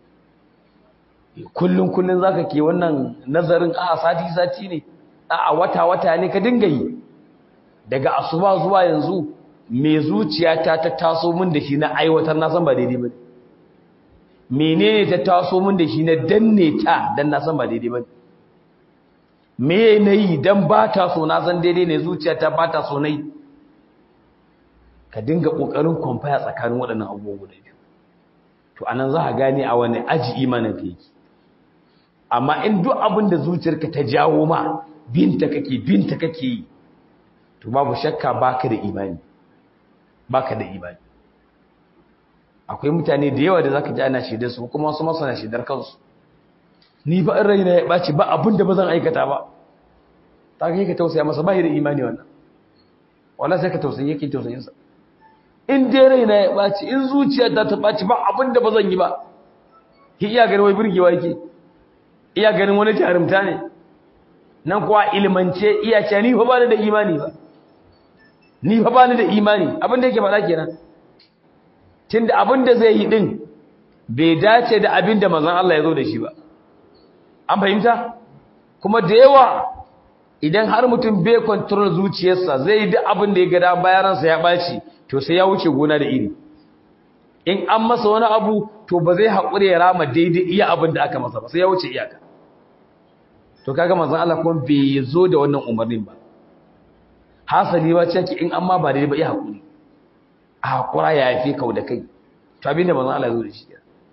kullun kullun zaka ke wannan nazarin a sati sati ne a wata wata ne ka dinga yi daga asuba zuwa yanzu me zuciyata ta taso min da shi na aiwatar na san ba daidai bane menene ta taso min da shi na danne ta dan na san ba daidai bane me nayi dan ba ta so na san daidai ne zuciyata ba ta so nayi ka dinga kokarin compare tsakanin waɗannan abubuwa guda biyu to anan za ka gane a wani aji imanin ka yake. amma in duk abin da zuciyarka ta jawo ma binta kake binta kake yi to babu shakka baka da imani baka da imani. akwai mutane da yawa da zaka ji ana shaidar su kuma wasu masana shaidar kansu ni ba in raina ya baci ba abin da bazan aikata ba ta kai ka tausaya masa bai da imani wannan wallahi sai ka tausaye yake tausayin sa. in dai raina ya baci in zuciya ta ta baci ba abin da bazan yi ba ki iya ganin wai burgewa yake iya ganin wani jarumta ne nan kuwa ilmance iya ce ni fa bani da imani ba ni fa bani da imani abin da yake faɗa kenan tunda abin da zai yi din bai dace da abin da manzon Allah ya zo da shi ba an fahimta. kuma da yawa idan har mutum bai control zuciyarsa zai yi duk abin da ya gada bayaransa ya baci to sai ya wuce gona da iri. in an masa wani abu to ba zai haƙuri ya rama daidai iya abin da aka masa ba sai ya wuce iyaka. to kaga manzon Allah kuma bai zo da wannan umarnin ba hasali ba ce in amma ba daidai ba iya haƙuri a haƙura ya yafe kau da kai to abin da manzon Allah ya zo da shi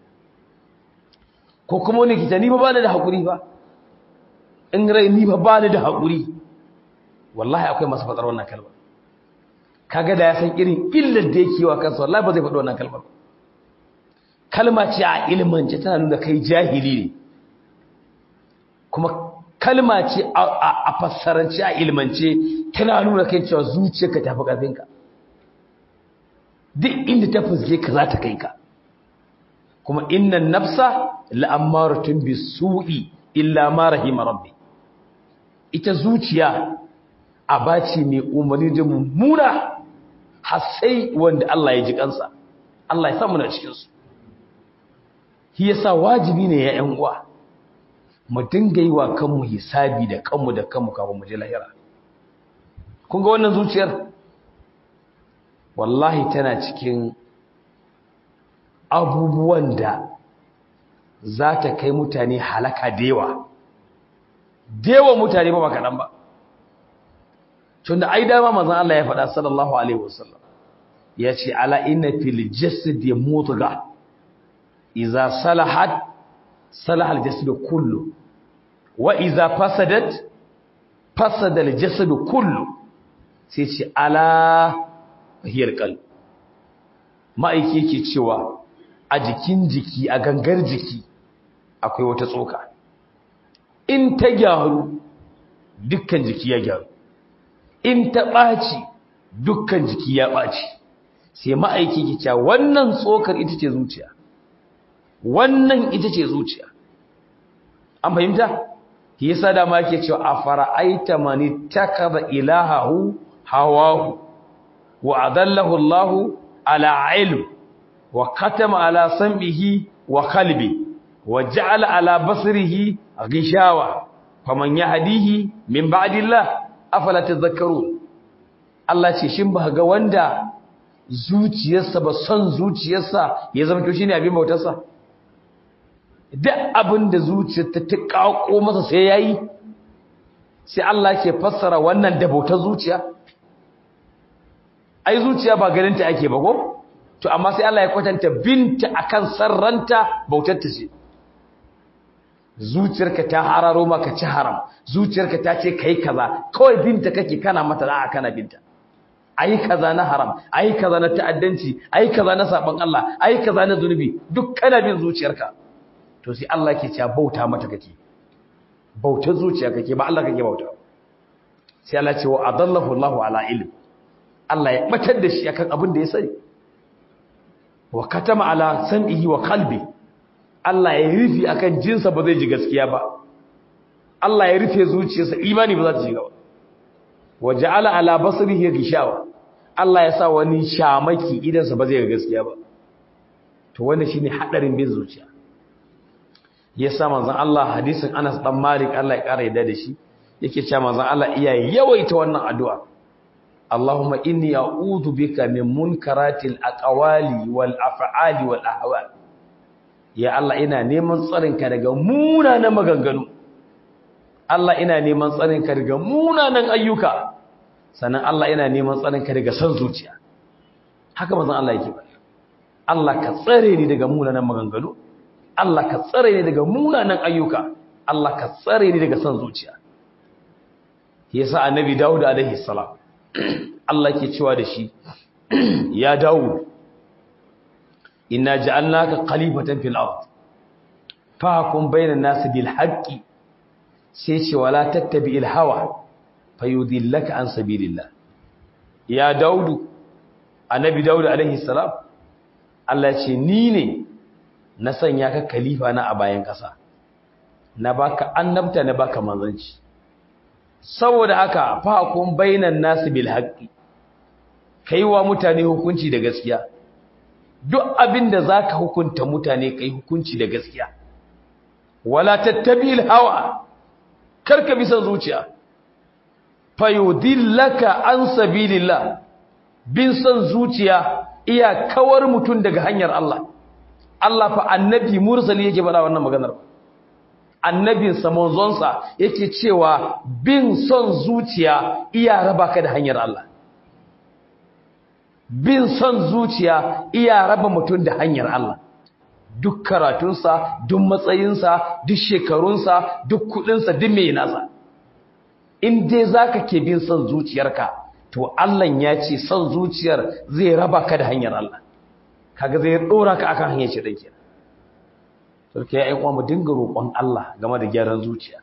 ko kuma wani kita ni ba bani da haƙuri ba in rai ni ba bani da haƙuri wallahi akwai masu faɗar wannan kalmar kaga da ya san irin illar da yake wa kansa wallahi ba zai faɗi wannan kalmar ba kalma ce a ilmance tana nuna kai jahili ne kuma kalma ce a fassarance a ilmance tana nuna kai cewa zuciyarka ta fi ƙarfinka duk inda ta fusge ka za ta kai ka kuma innan nafsa la'ammaratun bisu'i illa ma rahima rabbi ita zuciya abaci mai umarni da mummuna har sai wanda Allah ya ji kansa Allah ya samu na cikin su shi yasa wajibi ne ya ƴan uwa mu dinga yi wa kanmu hisabi da kanmu da kanmu kafin mu je lahira kun ga wannan zuciyar wallahi tana cikin abubuwan da za ta kai mutane halaka dewa dewa mutane ba kaɗan ba tunda ai dama manzon Allah ya faɗa sallallahu alaihi wasallam ya ce ala inna fil jasadi mudghah idza salahat salaha al jasadu kullu wa idza fasadat fasada al jasadu kullu sai ce ala hiyar qalb ma'aiki yake cewa a jikin jiki a gangar jiki akwai wata tsoka in ta gyaru dukkan jiki ya gyaru in ta ɓaci dukkan jiki ya ɓaci sai ma'aiki ke cewa wannan tsokar ita ce zuciya wannan ita ce zuciya an fahimta shi yasa da ma yake cewa afara'aita man ittakaza ilahahu hawahu wa adallahu Allahu ala ilm wa katama ala sam'ihi wa qalbi wa ja'ala ala basrihi ghishawa faman yahdihi min ba'dillah afala tadhakkarun Allah ce shin ba ga wanda zuciyarsa ba son zuciyarsa ya zama to shine abin bautarsa duk abin da zuciyarta ta kako masa sai yayi sai Allah ke fassara wannan da bautar zuciya ai zuciya ba ganinta ake ba ko to amma sai Allah ya kwatanta binta akan sarranta bautarta ce zuciyarka ta hararo maka ci haram zuciyarka ta ce kai kaza kawai binta kake kana mata da'a kana binta ai kaza na haram ai kaza na ta'addanci ai kaza na saban Allah ai kaza na zunubi duk kana bin zuciyarka to sai Allah yake cewa bauta mata kake bautar zuciya kake ba Allah kake bauta sai Allah ce wa adallahu Allahu ala ilm Allah ya batar da shi akan abin da ya sani wa katama ala sam'ihi wa qalbi Allah ya rufe akan jinsa ba zai ji gaskiya ba Allah ya rufe zuciyarsa imani ba za ta shiga ba wa ja'ala ala basrihi gishawa Allah ya sa wani shamaki idan sa ba zai ga gaskiya ba to wannan shine hadarin bin zuciya yasa manzon Allah hadisin Anas dan Malik Allah ya kara yadda da shi yake cewa manzon Allah iya yawaita wannan addu'a Allahumma inni a'udhu bika min munkaratil aqwali wal af'ali wal ahwal ya Allah ina neman tsarinka daga munanan maganganu Allah ina neman tsarinka daga munanan ayyuka sannan Allah ina neman tsarinka daga san zuciya haka manzon Allah yake ba Allah ka tsare ni daga munanan maganganu Allah ka tsare ni daga munanan ayyuka Allah ka tsare ni daga san zuciya yasa annabi Dawud alaihi salam Allah ke cewa da shi ya Dawud inna ja'alnaka khalifatan fil ard fahkum bainan nas bil haqqi sai ce wala tattabi'il hawa fayudillaka an sabilillah ya Dawud annabi Dawud alaihi salam Allah ce ni ne na sanya ka khalifa na a bayan kasa na baka annabta na baka manzanci saboda haka fahkum bainan nas bil haqqi kaiwa mutane hukunci da gaskiya duk abinda zaka hukunta mutane kai hukunci da gaskiya wala tattabil hawa karka bi san zuciya fayudillaka an sabilillah bin san zuciya iya kawar mutun daga hanyar Allah Allah fa annabi mursali yake bada wannan maganar annabin sa manzonsa yake cewa bin son zuciya iya raba ka da hanyar Allah bin son zuciya iya raba mutum da hanyar Allah duk karatunsa duk matsayinsa duk shekarunsa duk kudinsa duk mai nasa in dai zaka ke bin son zuciyarka to Allah ya ce son zuciyar zai raba ka da hanyar Allah kaga zai dora ka akan hanyar shi dake to kai ai kuma mu dinga roƙon Allah game da gyaran zuciya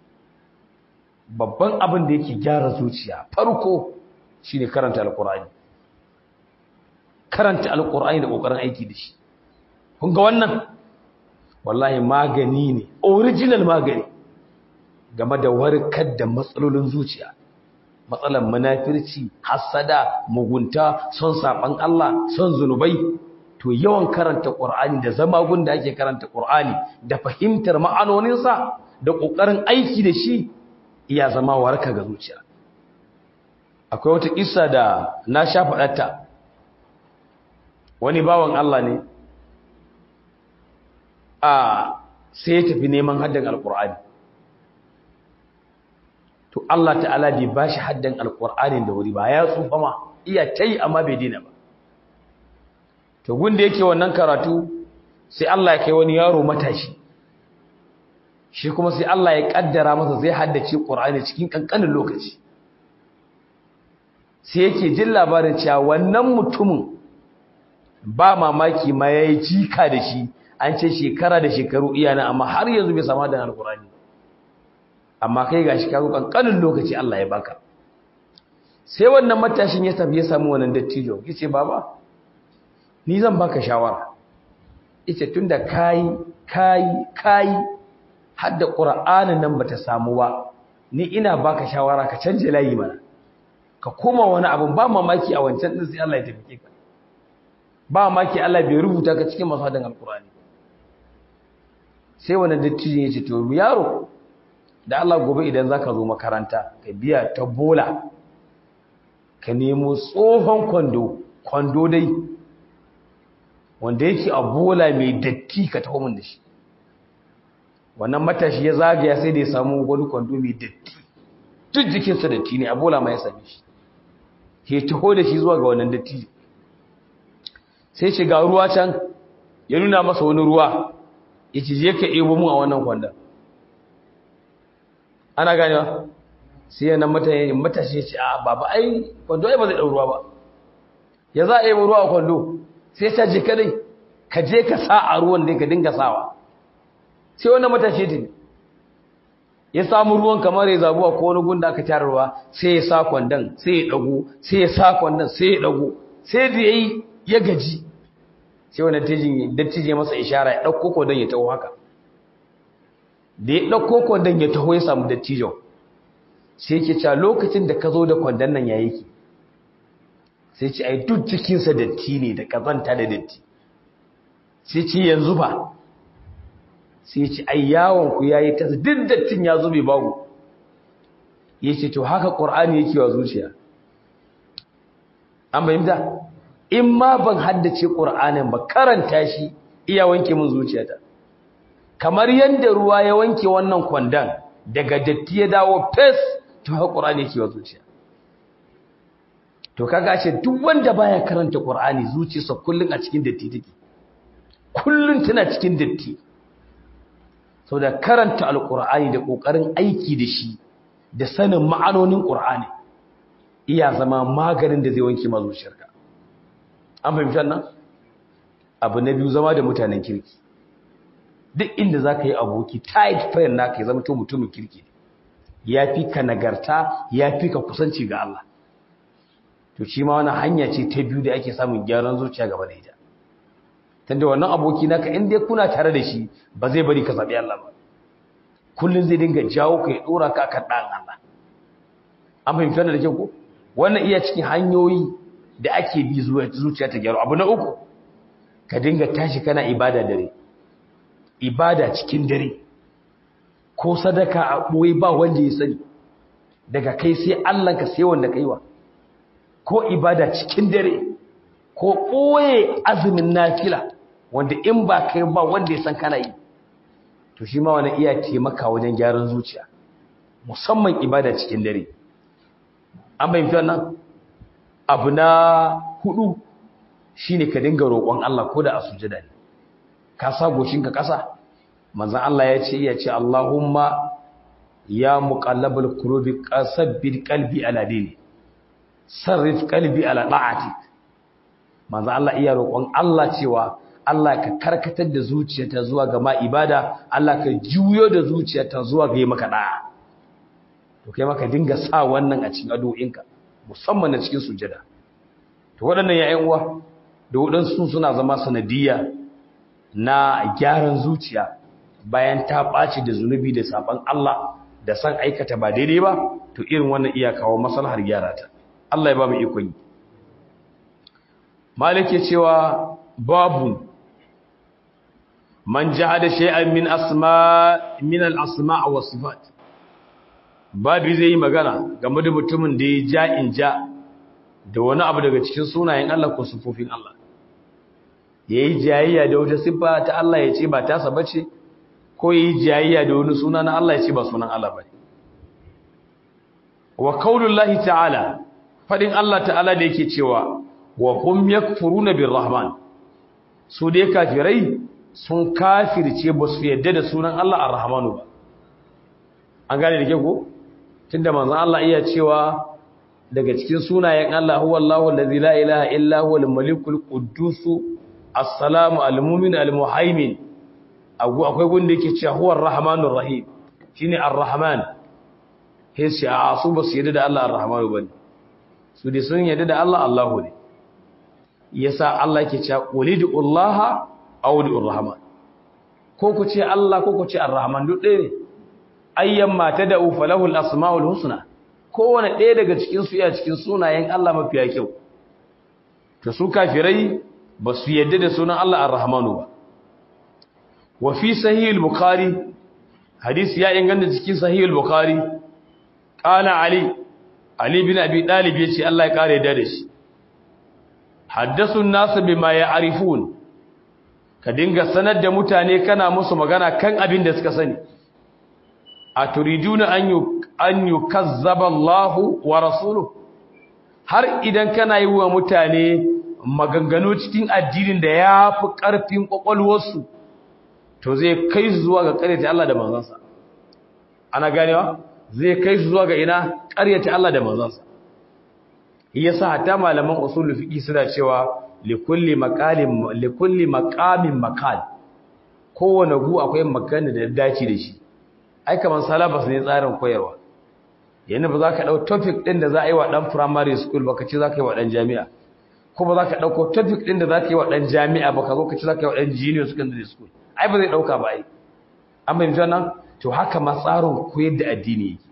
babban abin da yake gyara zuciya farko shine karanta alqur'ani karanta alqur'ani da kokarin aiki da shi kun ga wannan wallahi magani ne original magani game da warkar da matsalolin zuciya matsalan munafirci hasada mugunta son saban Allah son zunubai to yawan karanta qur'ani da zama gunda ake karanta qur'ani da fahimtar ma'anoninsa da kokarin aiki da shi iya zama warka ga zuciya akwai wata kissa da na sha faɗarta wani bawan Allah ne a sai ya tafi neman haddan alqur'ani to Allah ta'ala bai bashi haddan alqur'anin da wuri ba ya tsufa ma iya tai amma bai dina ba to gunda yake wannan karatu sai Allah ya kai wani yaro matashi shi kuma sai Allah ya kaddara masa zai haddace qur'ani cikin kankanin lokaci sai yake jin labarin cewa wannan mutumin ba mamaki ma yayi jika da shi an ce shekara da shekaru iyana amma har yanzu bai samu haddan alqur'ani amma kai gashi ka zo kankanin lokaci Allah ya baka sai wannan matashin ya tafi ya samu wannan dattijo yace baba ni zan baka shawara yace tunda kai kai kai hadda qur'anin nan bata samu ba ni ina baka shawara ka canje layi mana ka koma wani abun ba mamaki a wancan din sai Allah ya tafi ka ba mamaki Allah bai rubuta ka cikin masadan alqur'ani sai wannan dattijo yace to yaro da Allah gobe idan zaka zo makaranta ka biya ta bola ka nemo tsohon kwando kwando dai wanda yake a bola mai datti ka taho min da shi wannan matashi ya zagaya sai da ya samu wani kwando mai datti duk jikinsa datti ne a bola ma ya same shi ke taho da shi zuwa ga wannan datti sai shiga ruwa can ya nuna masa wani ruwa ya ce je ka ebo mu a wannan kwandon ana ganewa sai yana matashi ya ce a baba ai kwando ai ba zai ɗau ruwa ba ya za a ebo ruwa a kwando sai ta je kadai ka je ka sa a ruwan da ka dinga sawa sai wannan matashi ta ya samu ruwan kamar ya zabuwa ko wani gunda aka tara ruwa sai ya sa kwandon sai ya dago sai ya sa kwandon sai ya dago sai da yayi ya gaji sai wannan tijin dattije masa ishara ya dauko kwandon ya taho haka da ya dauko kwandon ya taho ya samu dattijo sai yake cewa lokacin da ka zo da kwandon nan yayi ki sai ce ai duk cikinsa datti ne da kazanta da datti sai ce yanzu ba sai ce ai yawon ku yayi ta duk dattin ya zube babu yace to haka qur'ani yake wa zuciya an bayyana in ma ban haddace qur'anin ba karanta shi iya wanke min zuciyata kamar yanda ruwa ya wanke wannan kwandan daga datti ya dawo fes to haka qur'ani yake wa zuciya to kaga ce duk wanda baya karanta qur'ani zuciyarsa kullun a cikin datti take kullun tana cikin datti saboda karanta alqur'ani da kokarin aiki da shi da sanin ma'anonin qur'ani iya zama maganin da zai wanke ma zuciyarka an fahimta nan abu na biyu zama da mutanen kirki duk inda zaka yi aboki tight friend naka ya zama to mutumin kirki yafi ka nagarta yafi ka kusanci ga Allah to shi ma wani hanya ce ta biyu da ake samun gyaran zuciya gaba da ita tunda wannan aboki naka in dai kuna tare da shi ba zai bari ka zabi Allah ba kullun zai dinga jawo ka ya dora ka kan dan Allah an fahimta da kyau ko wannan iya cikin hanyoyi da ake bi zuciya ta gyaru abu na uku ka dinga tashi kana ibada dare ibada cikin dare ko sadaka a boye ba wanda ya sani daga kai sai Allah ka sai wanda kaiwa ko ibada cikin dare ko ɓoye azumin nafila wanda in ba kai ba wanda ya san kana yi to shi ma wani iya taimaka wajen gyaran zuciya musamman ibada cikin dare an bayyana wannan abu na hudu shine ka dinga roƙon Allah ko da a sujada ne ka sa goshinka ƙasa manzon Allah ya ce ya ce Allahumma ya muqallabal qulubi qasabbit qalbi ala dini sarrif qalbi ala da'atik manzo Allah iya roƙon Allah cewa Allah ka karkatar da zuciyarta zuwa ga ma ibada Allah ka juyo da zuciyarta zuwa ga yi maka da'a to kai maka dinga sa wannan a cikin addu'o'inka musamman na cikin sujada to waɗannan yayin uwa da waɗansu suna zama sanadiyya na gyaran zuciya bayan ta ɓaci da zunubi da saban Allah da san aikata ba daidai ba to irin wannan iya kawo maslahar gyara ta Allah ya ba mu ikon yi malike cewa babu man jahada shay'an min asma min al-asma' wa sifat babu zai yi magana game da mutumin da ya ja in ja da wani abu daga cikin sunayen Allah ko sifofin Allah yayi jayayya da wata sifa ta Allah ya ce ba ta sa bace ko yayi jayayya da wani suna na Allah ya ce ba sunan Allah bane wa qaulullahi ta'ala fadin Allah ta'ala da yake cewa wa hum yakfuruna birrahman su dai kafirai sun kafirce ba su yadda da sunan Allah ar-rahmanu ba an gane da ke ko tunda manzon Allah iya cewa daga cikin sunayen Allah huwallahu allazi la ilaha illa huwal malikul quddus as-salamu al-mu'min al-muhaimin akwai gunda yake cewa huwar rahmanur rahim shine ar-rahman sai shi a su ba su yadda da Allah ar-rahmanu bane su dai sun yadda da Allah Allahu ne yasa Allah yake cewa ulidullaha aw ulidur rahman ko ku ce Allah ko ku ce ar-rahman duk ɗaya ne ayyan mata da ufalahul asmaul husna kowane ɗaya daga cikin su ya cikin sunayen Allah mafiya kyau to su kafirai ba su yadda da sunan Allah ar-rahmanu ba wa fi sahih al-bukhari hadisi ya inganta cikin sahih al-bukhari qala ali ali bin abi talib yace Allah ya kare da shi haddasu an-nas bima ya'rifun ka dinga sanar da mutane kana musu magana kan abin da suka sani aturiduna an yu an yukazzaba Allahu wa rasuluhu har idan kana yi wa mutane maganganu cikin addinin da yafi karfin kokolwarsu to zai kai su zuwa ga ƙaryata Allah da manzansa ana ganewa zai kai su zuwa ga ina ƙaryata Allah da manzansa yasa hatta malaman usulul fiqh suna cewa likulli maqalin likulli maqamin maqal kowane gu akwai magana da dace da shi ai kaman salabas ne tsarin koyarwa yana ba za ka dau topic din da za a yi wa dan primary school baka ce za ka yi wa dan jami'a ko ba za ka dauko topic din da za ka yi wa dan jami'a baka zo ka ce za ka yi wa dan junior secondary school ai ba zai dauka ba ai an bayyana nan to haka ma tsarin koyar da addini yake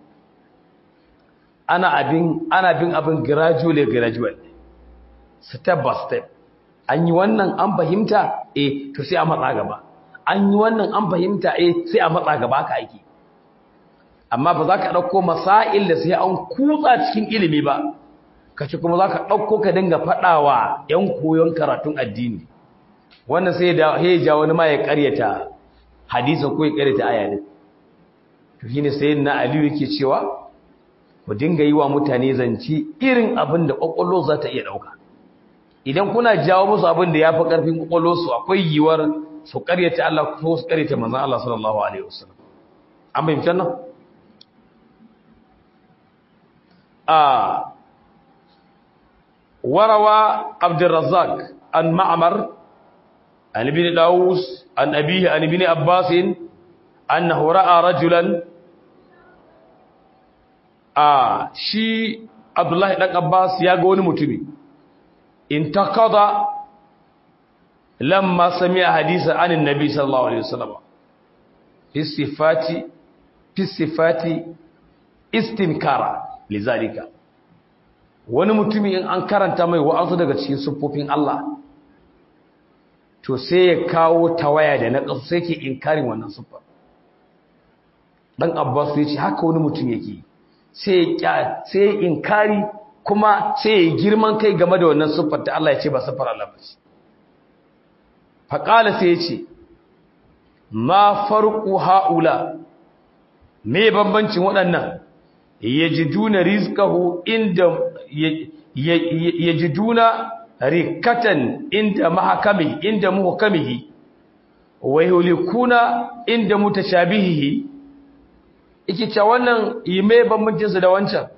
ana abin ana bin abin gradually gradually step by step an yi wannan an fahimta eh to sai a matsa gaba an yi wannan an fahimta eh sai a matsa gaba ka aiki amma ba za ka ɗauko masail da sai an kutsa cikin ilimi ba kace kuma za ka ɗauko ka dinga faɗawa yan koyon karatun addini wannan sai da ya ja wani ma ya ƙaryata hadisin ko ya ƙaryata aya ne to shine sayyidina Ali yake cewa ku dinga yi wa mutane zance irin abin da kwakwallo za ta iya ɗauka idan kuna jawo musu abin da ya fi ƙarfin kwakwallo su akwai yiwuwar su ƙaryata Allah ko su ƙaryata manzon Allah sallallahu alaihi wasallam an bayyana nan a warawa Abdurrazzaq an Ma'mar an ibn Dawus an abihi an ibn Abbas annahu ra'a rajulan a shi Abdullahi dan Abbas ya ga wani mutumi in taqada lamma sami'a hadisa anin nabi sallallahu alaihi wasallam fi sifati fi sifati istinkara lizalika wani mutumi in an karanta mai wa'azu daga cikin siffofin Allah to sai ya kawo tawaya da na kasu sai ke inkarin wannan siffar dan Abbas ya ce haka wani mutum yake sai ya sai inkari kuma sai ya girman kai game da wannan siffar da Allah ya ce ba siffar Allah ba ce faqala sai ya ce ma farqu haula me bambancin waɗannan yajiduna rizqahu inda yajiduna rikatan inda mahakami inda muhkamihi wa yulikuna inda mutashabihihi yake cewa wannan ime bambancin su da wancan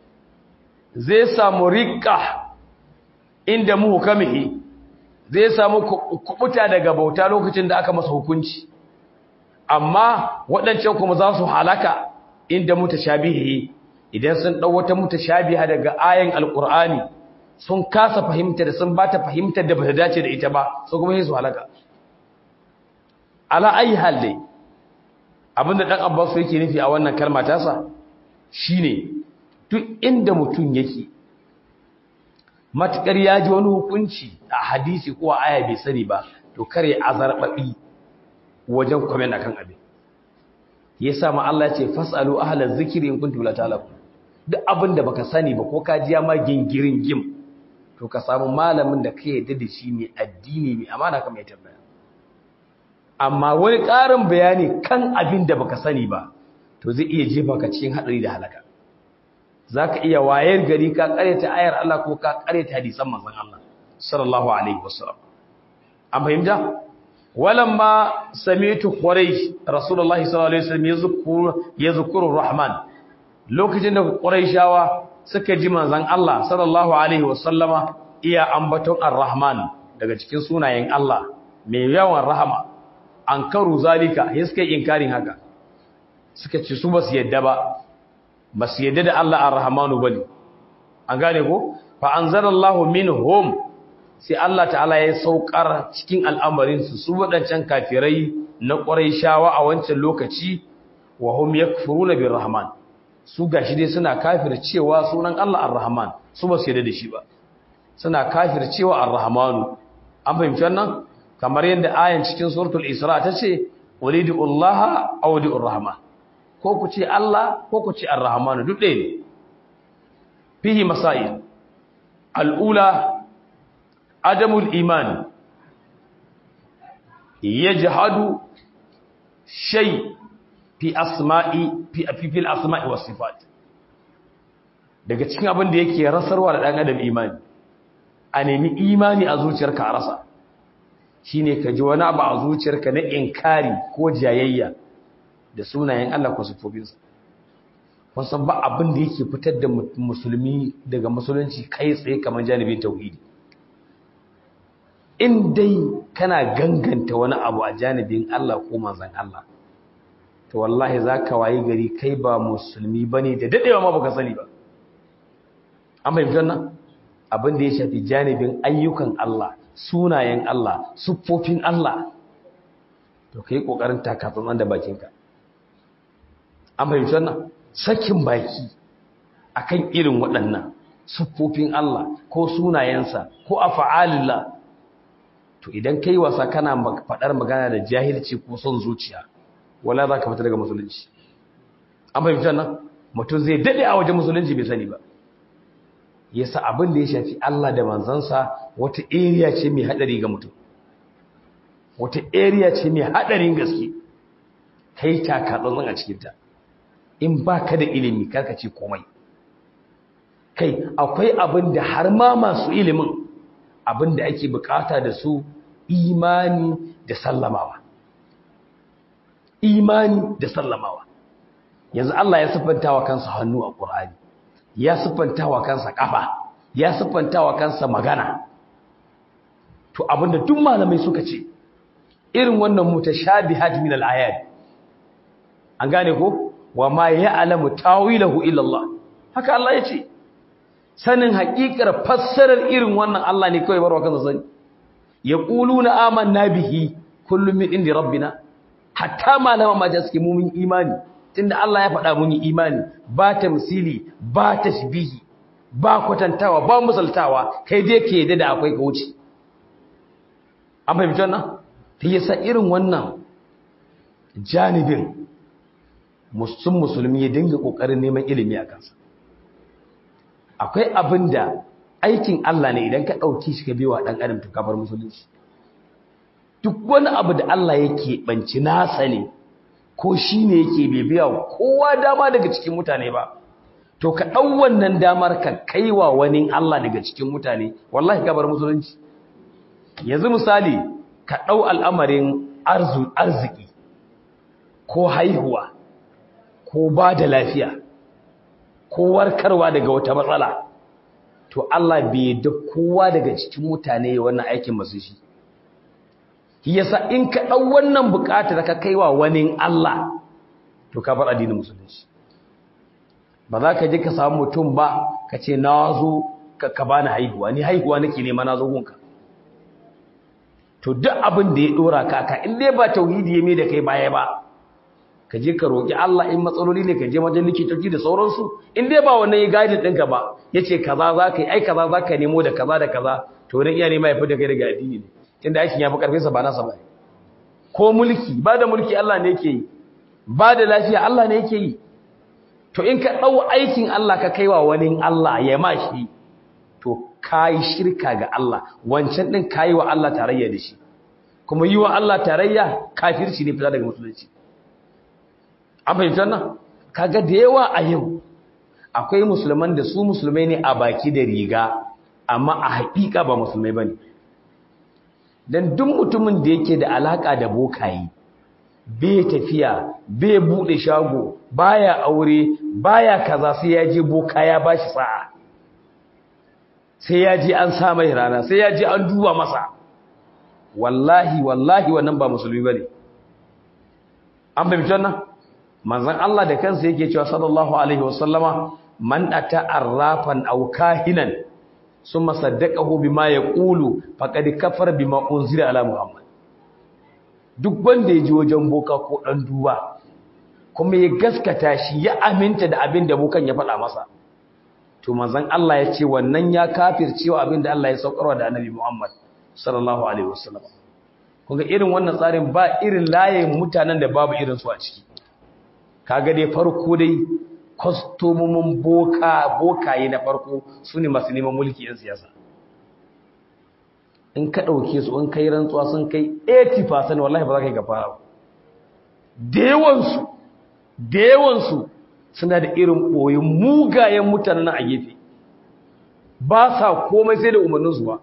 zai samu riqqa inda muhkamihi zai samu kubuta daga bauta lokacin da aka masa hukunci amma waɗancan kuma za su halaka inda mutashabihi idan sun dau wata mutashabiha daga ayan alqur'ani sun kasa fahimta da sun bata fahimtar da bata dace da ita ba so kuma sai su halaka ala ayi halli abinda dan Abbas yake nufi a wannan kalma ta sa shine duk inda mutun yake matakar ya ji wani hukunci a hadisi ko a aya bai sani ba to kare azarbabi wajen comment akan abin yasa ma Allah ya ce fasalu ahlaz zikri in kuntum la ta'lamun duk abinda baka sani ba ko ka ji ma gingirin gim to ka samu malamin da kai yadda da shi mai addini mai amana kamar ya tambaya amma wani ƙarin bayani kan abin da baka sani ba to zai iya jefa ka cikin hadari da halaka zaka iya wayar gari ka karanta ayar Allah ko ka karanta hadisan manzon Allah sallallahu alaihi wasallam an fahimta walamma sami'tu quraish rasulullahi sallallahu alaihi wasallam yazkuru yazkuru rahman lokacin da quraishawa suka ji manzon Allah sallallahu alaihi wasallama iya ambaton ar-rahman daga cikin sunayen Allah mai yawan rahama ankaru zalika suka inkarin haka suka ce su basu yadda ba basu yadda da Allah ar-rahmanu bane an gane ko fa anzalallahu minhum sai Allah ta'ala ya saukar cikin al'amarin su su wadancan kafirai na quraishawa a wancan lokaci wa hum yakfuruna bir-rahman su gashi dai suna kafir cewa sunan Allah ar-rahman su basu yadda da shi ba suna kafir cewa ar-rahmanu an fahimci wannan kamar yadda ayan cikin suratul isra ta ce walidullaha aw rahman ko ku ce Allah ko ku ce ar-rahman duk ɗaya ne fihi masail al-ula adamul iman yajhadu shay fi asma'i fi fil asma'i was sifat daga cikin abin da yake rasarwa da dan adam imani a nemi imani a zuciyarka a rasa shine ka ji wani abu a zuciyarka na inkari ko jayayya da sunayen Allah ko sifofinsa wasan ba abin da yake fitar da musulmi daga musulunci kai tsaye kamar janibin tauhidi in dai kana ganganta wani abu a janibin Allah ko manzon Allah to wallahi zaka wayi gari kai ba musulmi bane da dadewa ma baka sani ba an bai fitan abin da ya shafi janibin ayyukan Allah sunayen Allah siffofin Allah to kai kokarin takatsan da bakinka an fahimci wannan sakin baki akan irin waɗannan siffofin Allah ko sunayensa ko af'alillah to idan kai wasa kana fadar magana da jahilci ko son zuciya wala zaka fita daga musulunci an fahimci wannan mutum zai dade a wajen musulunci bai sani ba yasa abin da ya shafi Allah da manzansa wata area ce mai hadari ga mutum wata area ce mai hadarin gaske kai taka tsantsan a cikin ta in baka da ilimi karka ce komai kai akwai abin da har ma masu ilimin abin da ake bukata da su imani da sallamawa imani da sallamawa yanzu Allah ya siffanta wa kansa hannu a Qur'ani ya siffanta wa kansa kafa ya siffanta wa kansa magana to abinda duk malamai suka ce irin wannan mutashabihat min al-ayat an gane ko wa ma ya'lamu tawilahu illa Allah haka Allah yace sanin haƙiƙar fassarar irin wannan Allah ne kawai barwa kansa sani yaquluna amanna bihi kullum min indi rabbina hatta malama ma jaske mu'min imani tunda Allah ya faɗa mun yi imani ba tamsili ba tashbihi ba kwatantawa ba misaltawa kai dai ke yadda da akwai ka wuce an fahimci wannan ta yasa irin wannan janibin musulmi musulmi ya dinga kokarin neman ilimi a kansa akwai abinda aikin Allah ne idan ka dauki shi ka biwa dan adam to ka bar musulunci duk wani abu da Allah yake banci nasa ne ko shi ne yake bibiya kowa dama daga cikin mutane ba to ka ɗau wannan damar ka kaiwa wani Allah daga cikin mutane wallahi ka bar musulunci yanzu misali ka ɗau al'amarin arziki ko haihuwa ko ba da lafiya ko warkarwa daga wata matsala, to Allah bai da kowa daga cikin mutane wannan aikin masu shi. Yasa in ka ɗau wannan buƙatar ka kaiwa wani Allah, to ka bar addinin musulunci. Ba za ka je ka samu mutum ba ka ce na zo ka bani haihuwa, ni haihuwa nake nema na zo gunka. To duk abin da ya dora ka ka in dai ba tauhidi ya mai da kai baya ba, ka je ka roki Allah. In matsaloli ne ka je wajen likitoci da sauransu, in dai ba wannan ya guide ɗinka ba, yace kaza za ka yi, ai kaza za ka nemo da kaza da kaza, to wannan iya nema ya fi da kai daga addini ne, tunda aikin ya fi karfin sa ba nasa ba. Ko mulki, ba da mulki Allah ne yake yi, ba da lafiya Allah ne yake yi. To in ka dau aikin Allah ka kaiwa wani Allah ya mashi, to kai shirka ga Allah, wancan din kai wa Allah tarayya da shi, kuma yi wa Allah tarayya kafirci ne, fita daga musulunci. An fahimta nan? Kaga da yawa a yau akwai musulman da su musulmai ne a baki da riga, amma a haƙiƙa ba musulmai bane. Dan duk mutumin da yake da alaka da bokayi, bai tafiya, bai bude shago, baya aure, baya kaza, sai ya je boka ya bashi sa'a, sai ya je an sa mai rana, sai ya je an duba masa, wallahi wallahi wannan ba musulmi bane. An fahimci wannan? Manzon Allah da kansa yake cewa sallallahu alaihi wasallama, man ata arrafan aw kahinan summa saddaqahu bima yaqulu faqad kafara bima unzila ala muhammad. Duk wanda ya je wajen boka ko dan duba kuma ya gaskata shi, ya aminta da abin da bokan ya faɗa masa, to manzon Allah ya ce wannan ya kafircewa abin da Allah ya saukarwa da annabi Muhammad sallallahu alaihi wasallam. Kunga irin wannan tsarin ba irin layin mutanen da babu irin su a ciki. Kaga dai farko dai kwastomomin boka bokaye na farko sune masu neman mulki yan siyasa. In ka dauke su in kai rantsuwa sun kai eighty percent, wallahi ba za ka yi gafara ba. Da yawan su da yawan su suna da irin boyin mugayen mutanen a gefe, ba sa komai sai da umarnin su ba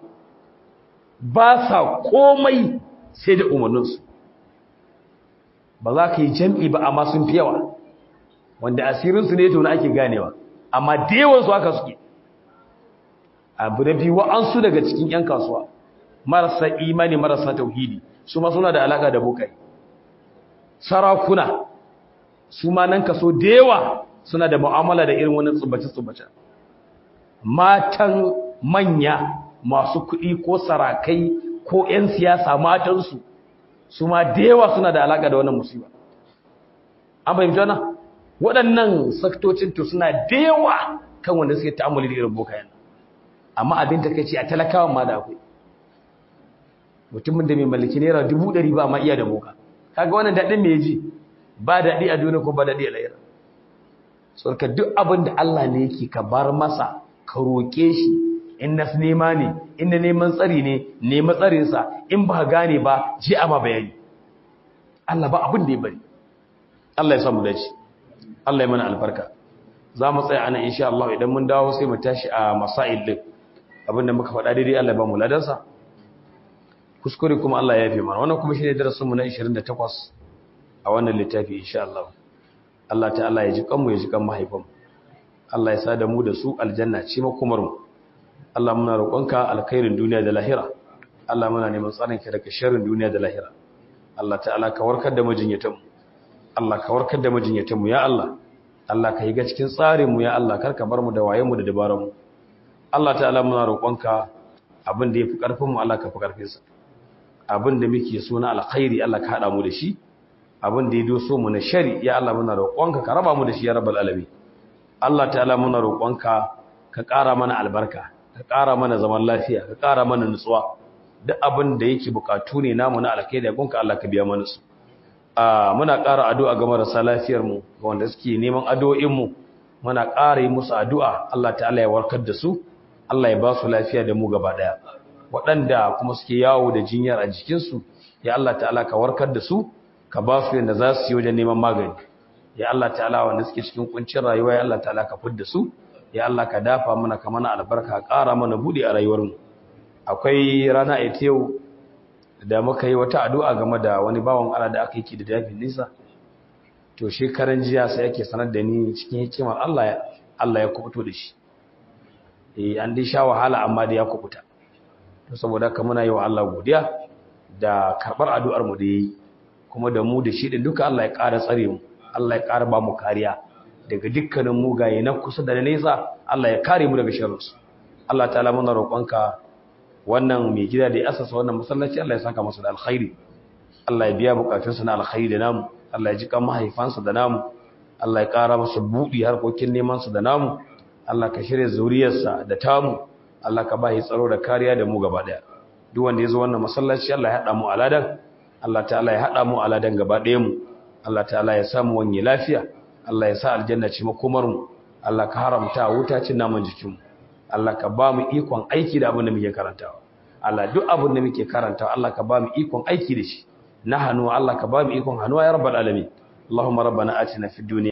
ba sa komai sai da umarnin su. Ba za ka yi jam'i ba, amma sun fi yawa, wanda asirinsu ne to na ake ganewa, amma da yawansu haka suke. Abu da biyu, wa'ansu daga cikin ‘yan kasuwa marasa imani, marasa tauhidi, su ma suna da alaƙa da bokai. Sarakuna su ma nan kaso da yawa suna da mu'amala da irin wani tsubace-tsubace. Matan manya masu kuɗi ko sarakai ko ‘yan siyasa matansu, su ma da yawa suna da alaƙa da wannan musiba. An fahimta na? Waɗannan saktocin to suna da yawa kan wanda suke ta'amuli da irin bokayen. Amma abin ta kai ce a talakawan ma da akwai. Mutumin da mai mallaki naira dubu ɗari ba ma iya da boka. Kaga wannan daɗin me ji? Ba daɗi a duniya ko ba daɗi a lahira. Saboda duk abin da Allah ne yake ka bar masa, ka roƙe shi. In nas nema ne, in na neman tsari ne, nema tsarinsa, in ba gane ba, ji a ma bayani. Allah ba abin da ya bari. Allah ya samu dace. Allah ya mana albarka. Za mu tsaya ana insha Allah, idan mun dawo sai mu tashi a masail din. Abinda muka faɗa daidai Allah ya ba mu ladansa. Kuskure kuma Allah ya yafe mana. Wannan kuma shine darasin mu na ishirin da takwas a wannan littafi insha Allah. Allah ta'ala ya ji kanmu, ya ji kan mahaifanmu. Allah ya sada mu da su aljanna ce makomar mu. Allah muna roƙonka alkhairin duniya da lahira. Allah muna neman tsarinka daga sharrin duniya da lahira. Allah ta'ala ka warkar da majinyatanmu. Allah ka warkar da majinyatanmu ya Allah. Allah ka yi ga cikin tsarinmu ya Allah, kar ka bar mu da wayenmu da dabaranmu. Allah ta'ala muna roƙonka abin da yafi karfin mu Allah ka fi karfin sa. Abin da muke so na alkhairi Allah ka hada mu da shi. Abin da ya doso mu na shari ya Allah muna roƙonka ka raba mu da shi ya rabbal alamin. Allah ta'ala muna roƙonka ka ƙara mana albarka, ka ƙara mana zaman lafiya, ka ƙara mana nutsuwa. Duk abin da yake bukatu ne namu na alkhairi gonka Allah ka biya mana su. Ah muna ƙara addu'a ga marasa lafiyar mu, ga wanda suke neman addu'o'in mu, muna ƙara yi musu addu'a Allah ta'ala ya warkar da su, Allah ya ba su lafiya da mu gaba daya. Waɗanda kuma suke yawo da jinyar a jikin su, ya Allah ta'ala ka warkar da su, ka ba su yanda za su yi wajen neman magani. Ya Allah ta'ala wanda suke cikin kuncin rayuwa ya Allah ta'ala ka fidda su, ya Allah ka dafa mana ka mana albarka, ƙara mana buɗe a rayuwar mu. Akwai rana ita yau da muka yi wata addu'a game da wani bawan Allah da aka yi ki da dafin nisa, to shekaran jiya sai yake sanar da ni cikin hikimar Allah ya Allah ya kubuto da shi eh an dai sha wahala amma da ya kubuta to saboda haka muna yi wa Allah godiya da karbar addu'ar mu da yi kuma da mu da shi din duka Allah ya ƙara tsare mu Allah ya ƙara ba mu kariya daga dukkanin mugaye na kusa da nesa Allah ya kare mu daga sharrinsu Allah ta'ala muna roƙonka wannan mai gida da ya asasa wannan masallaci Allah ya saka masa da alkhairi Allah ya biya bukatunsa na alkhairi da namu Allah ya ji kan mahaifansa da namu Allah ya ƙara masa buɗi harkokin neman sa da namu Allah ka shirye zuriyarsa da tamu Allah ka ba shi tsaro da kariya da mu gaba daya duk wanda ya zo wannan masallaci Allah ya hada mu aladan Allah ta'ala ya hada mu aladan gaba daya mu Allah ta'ala ya samu wani lafiya Allah ya sa aljanna ce makomar mu Allah ka haramta wuta cin naman jikin mu Allah ka ba mu ikon aiki da abin da muke karantawa Allah duk abin da muke karantawa Allah ka ba mu ikon aiki da shi na hannu Allah ka ba mu ikon hannuwa ya rabbal alamin Allahumma rabbana atina fid dunya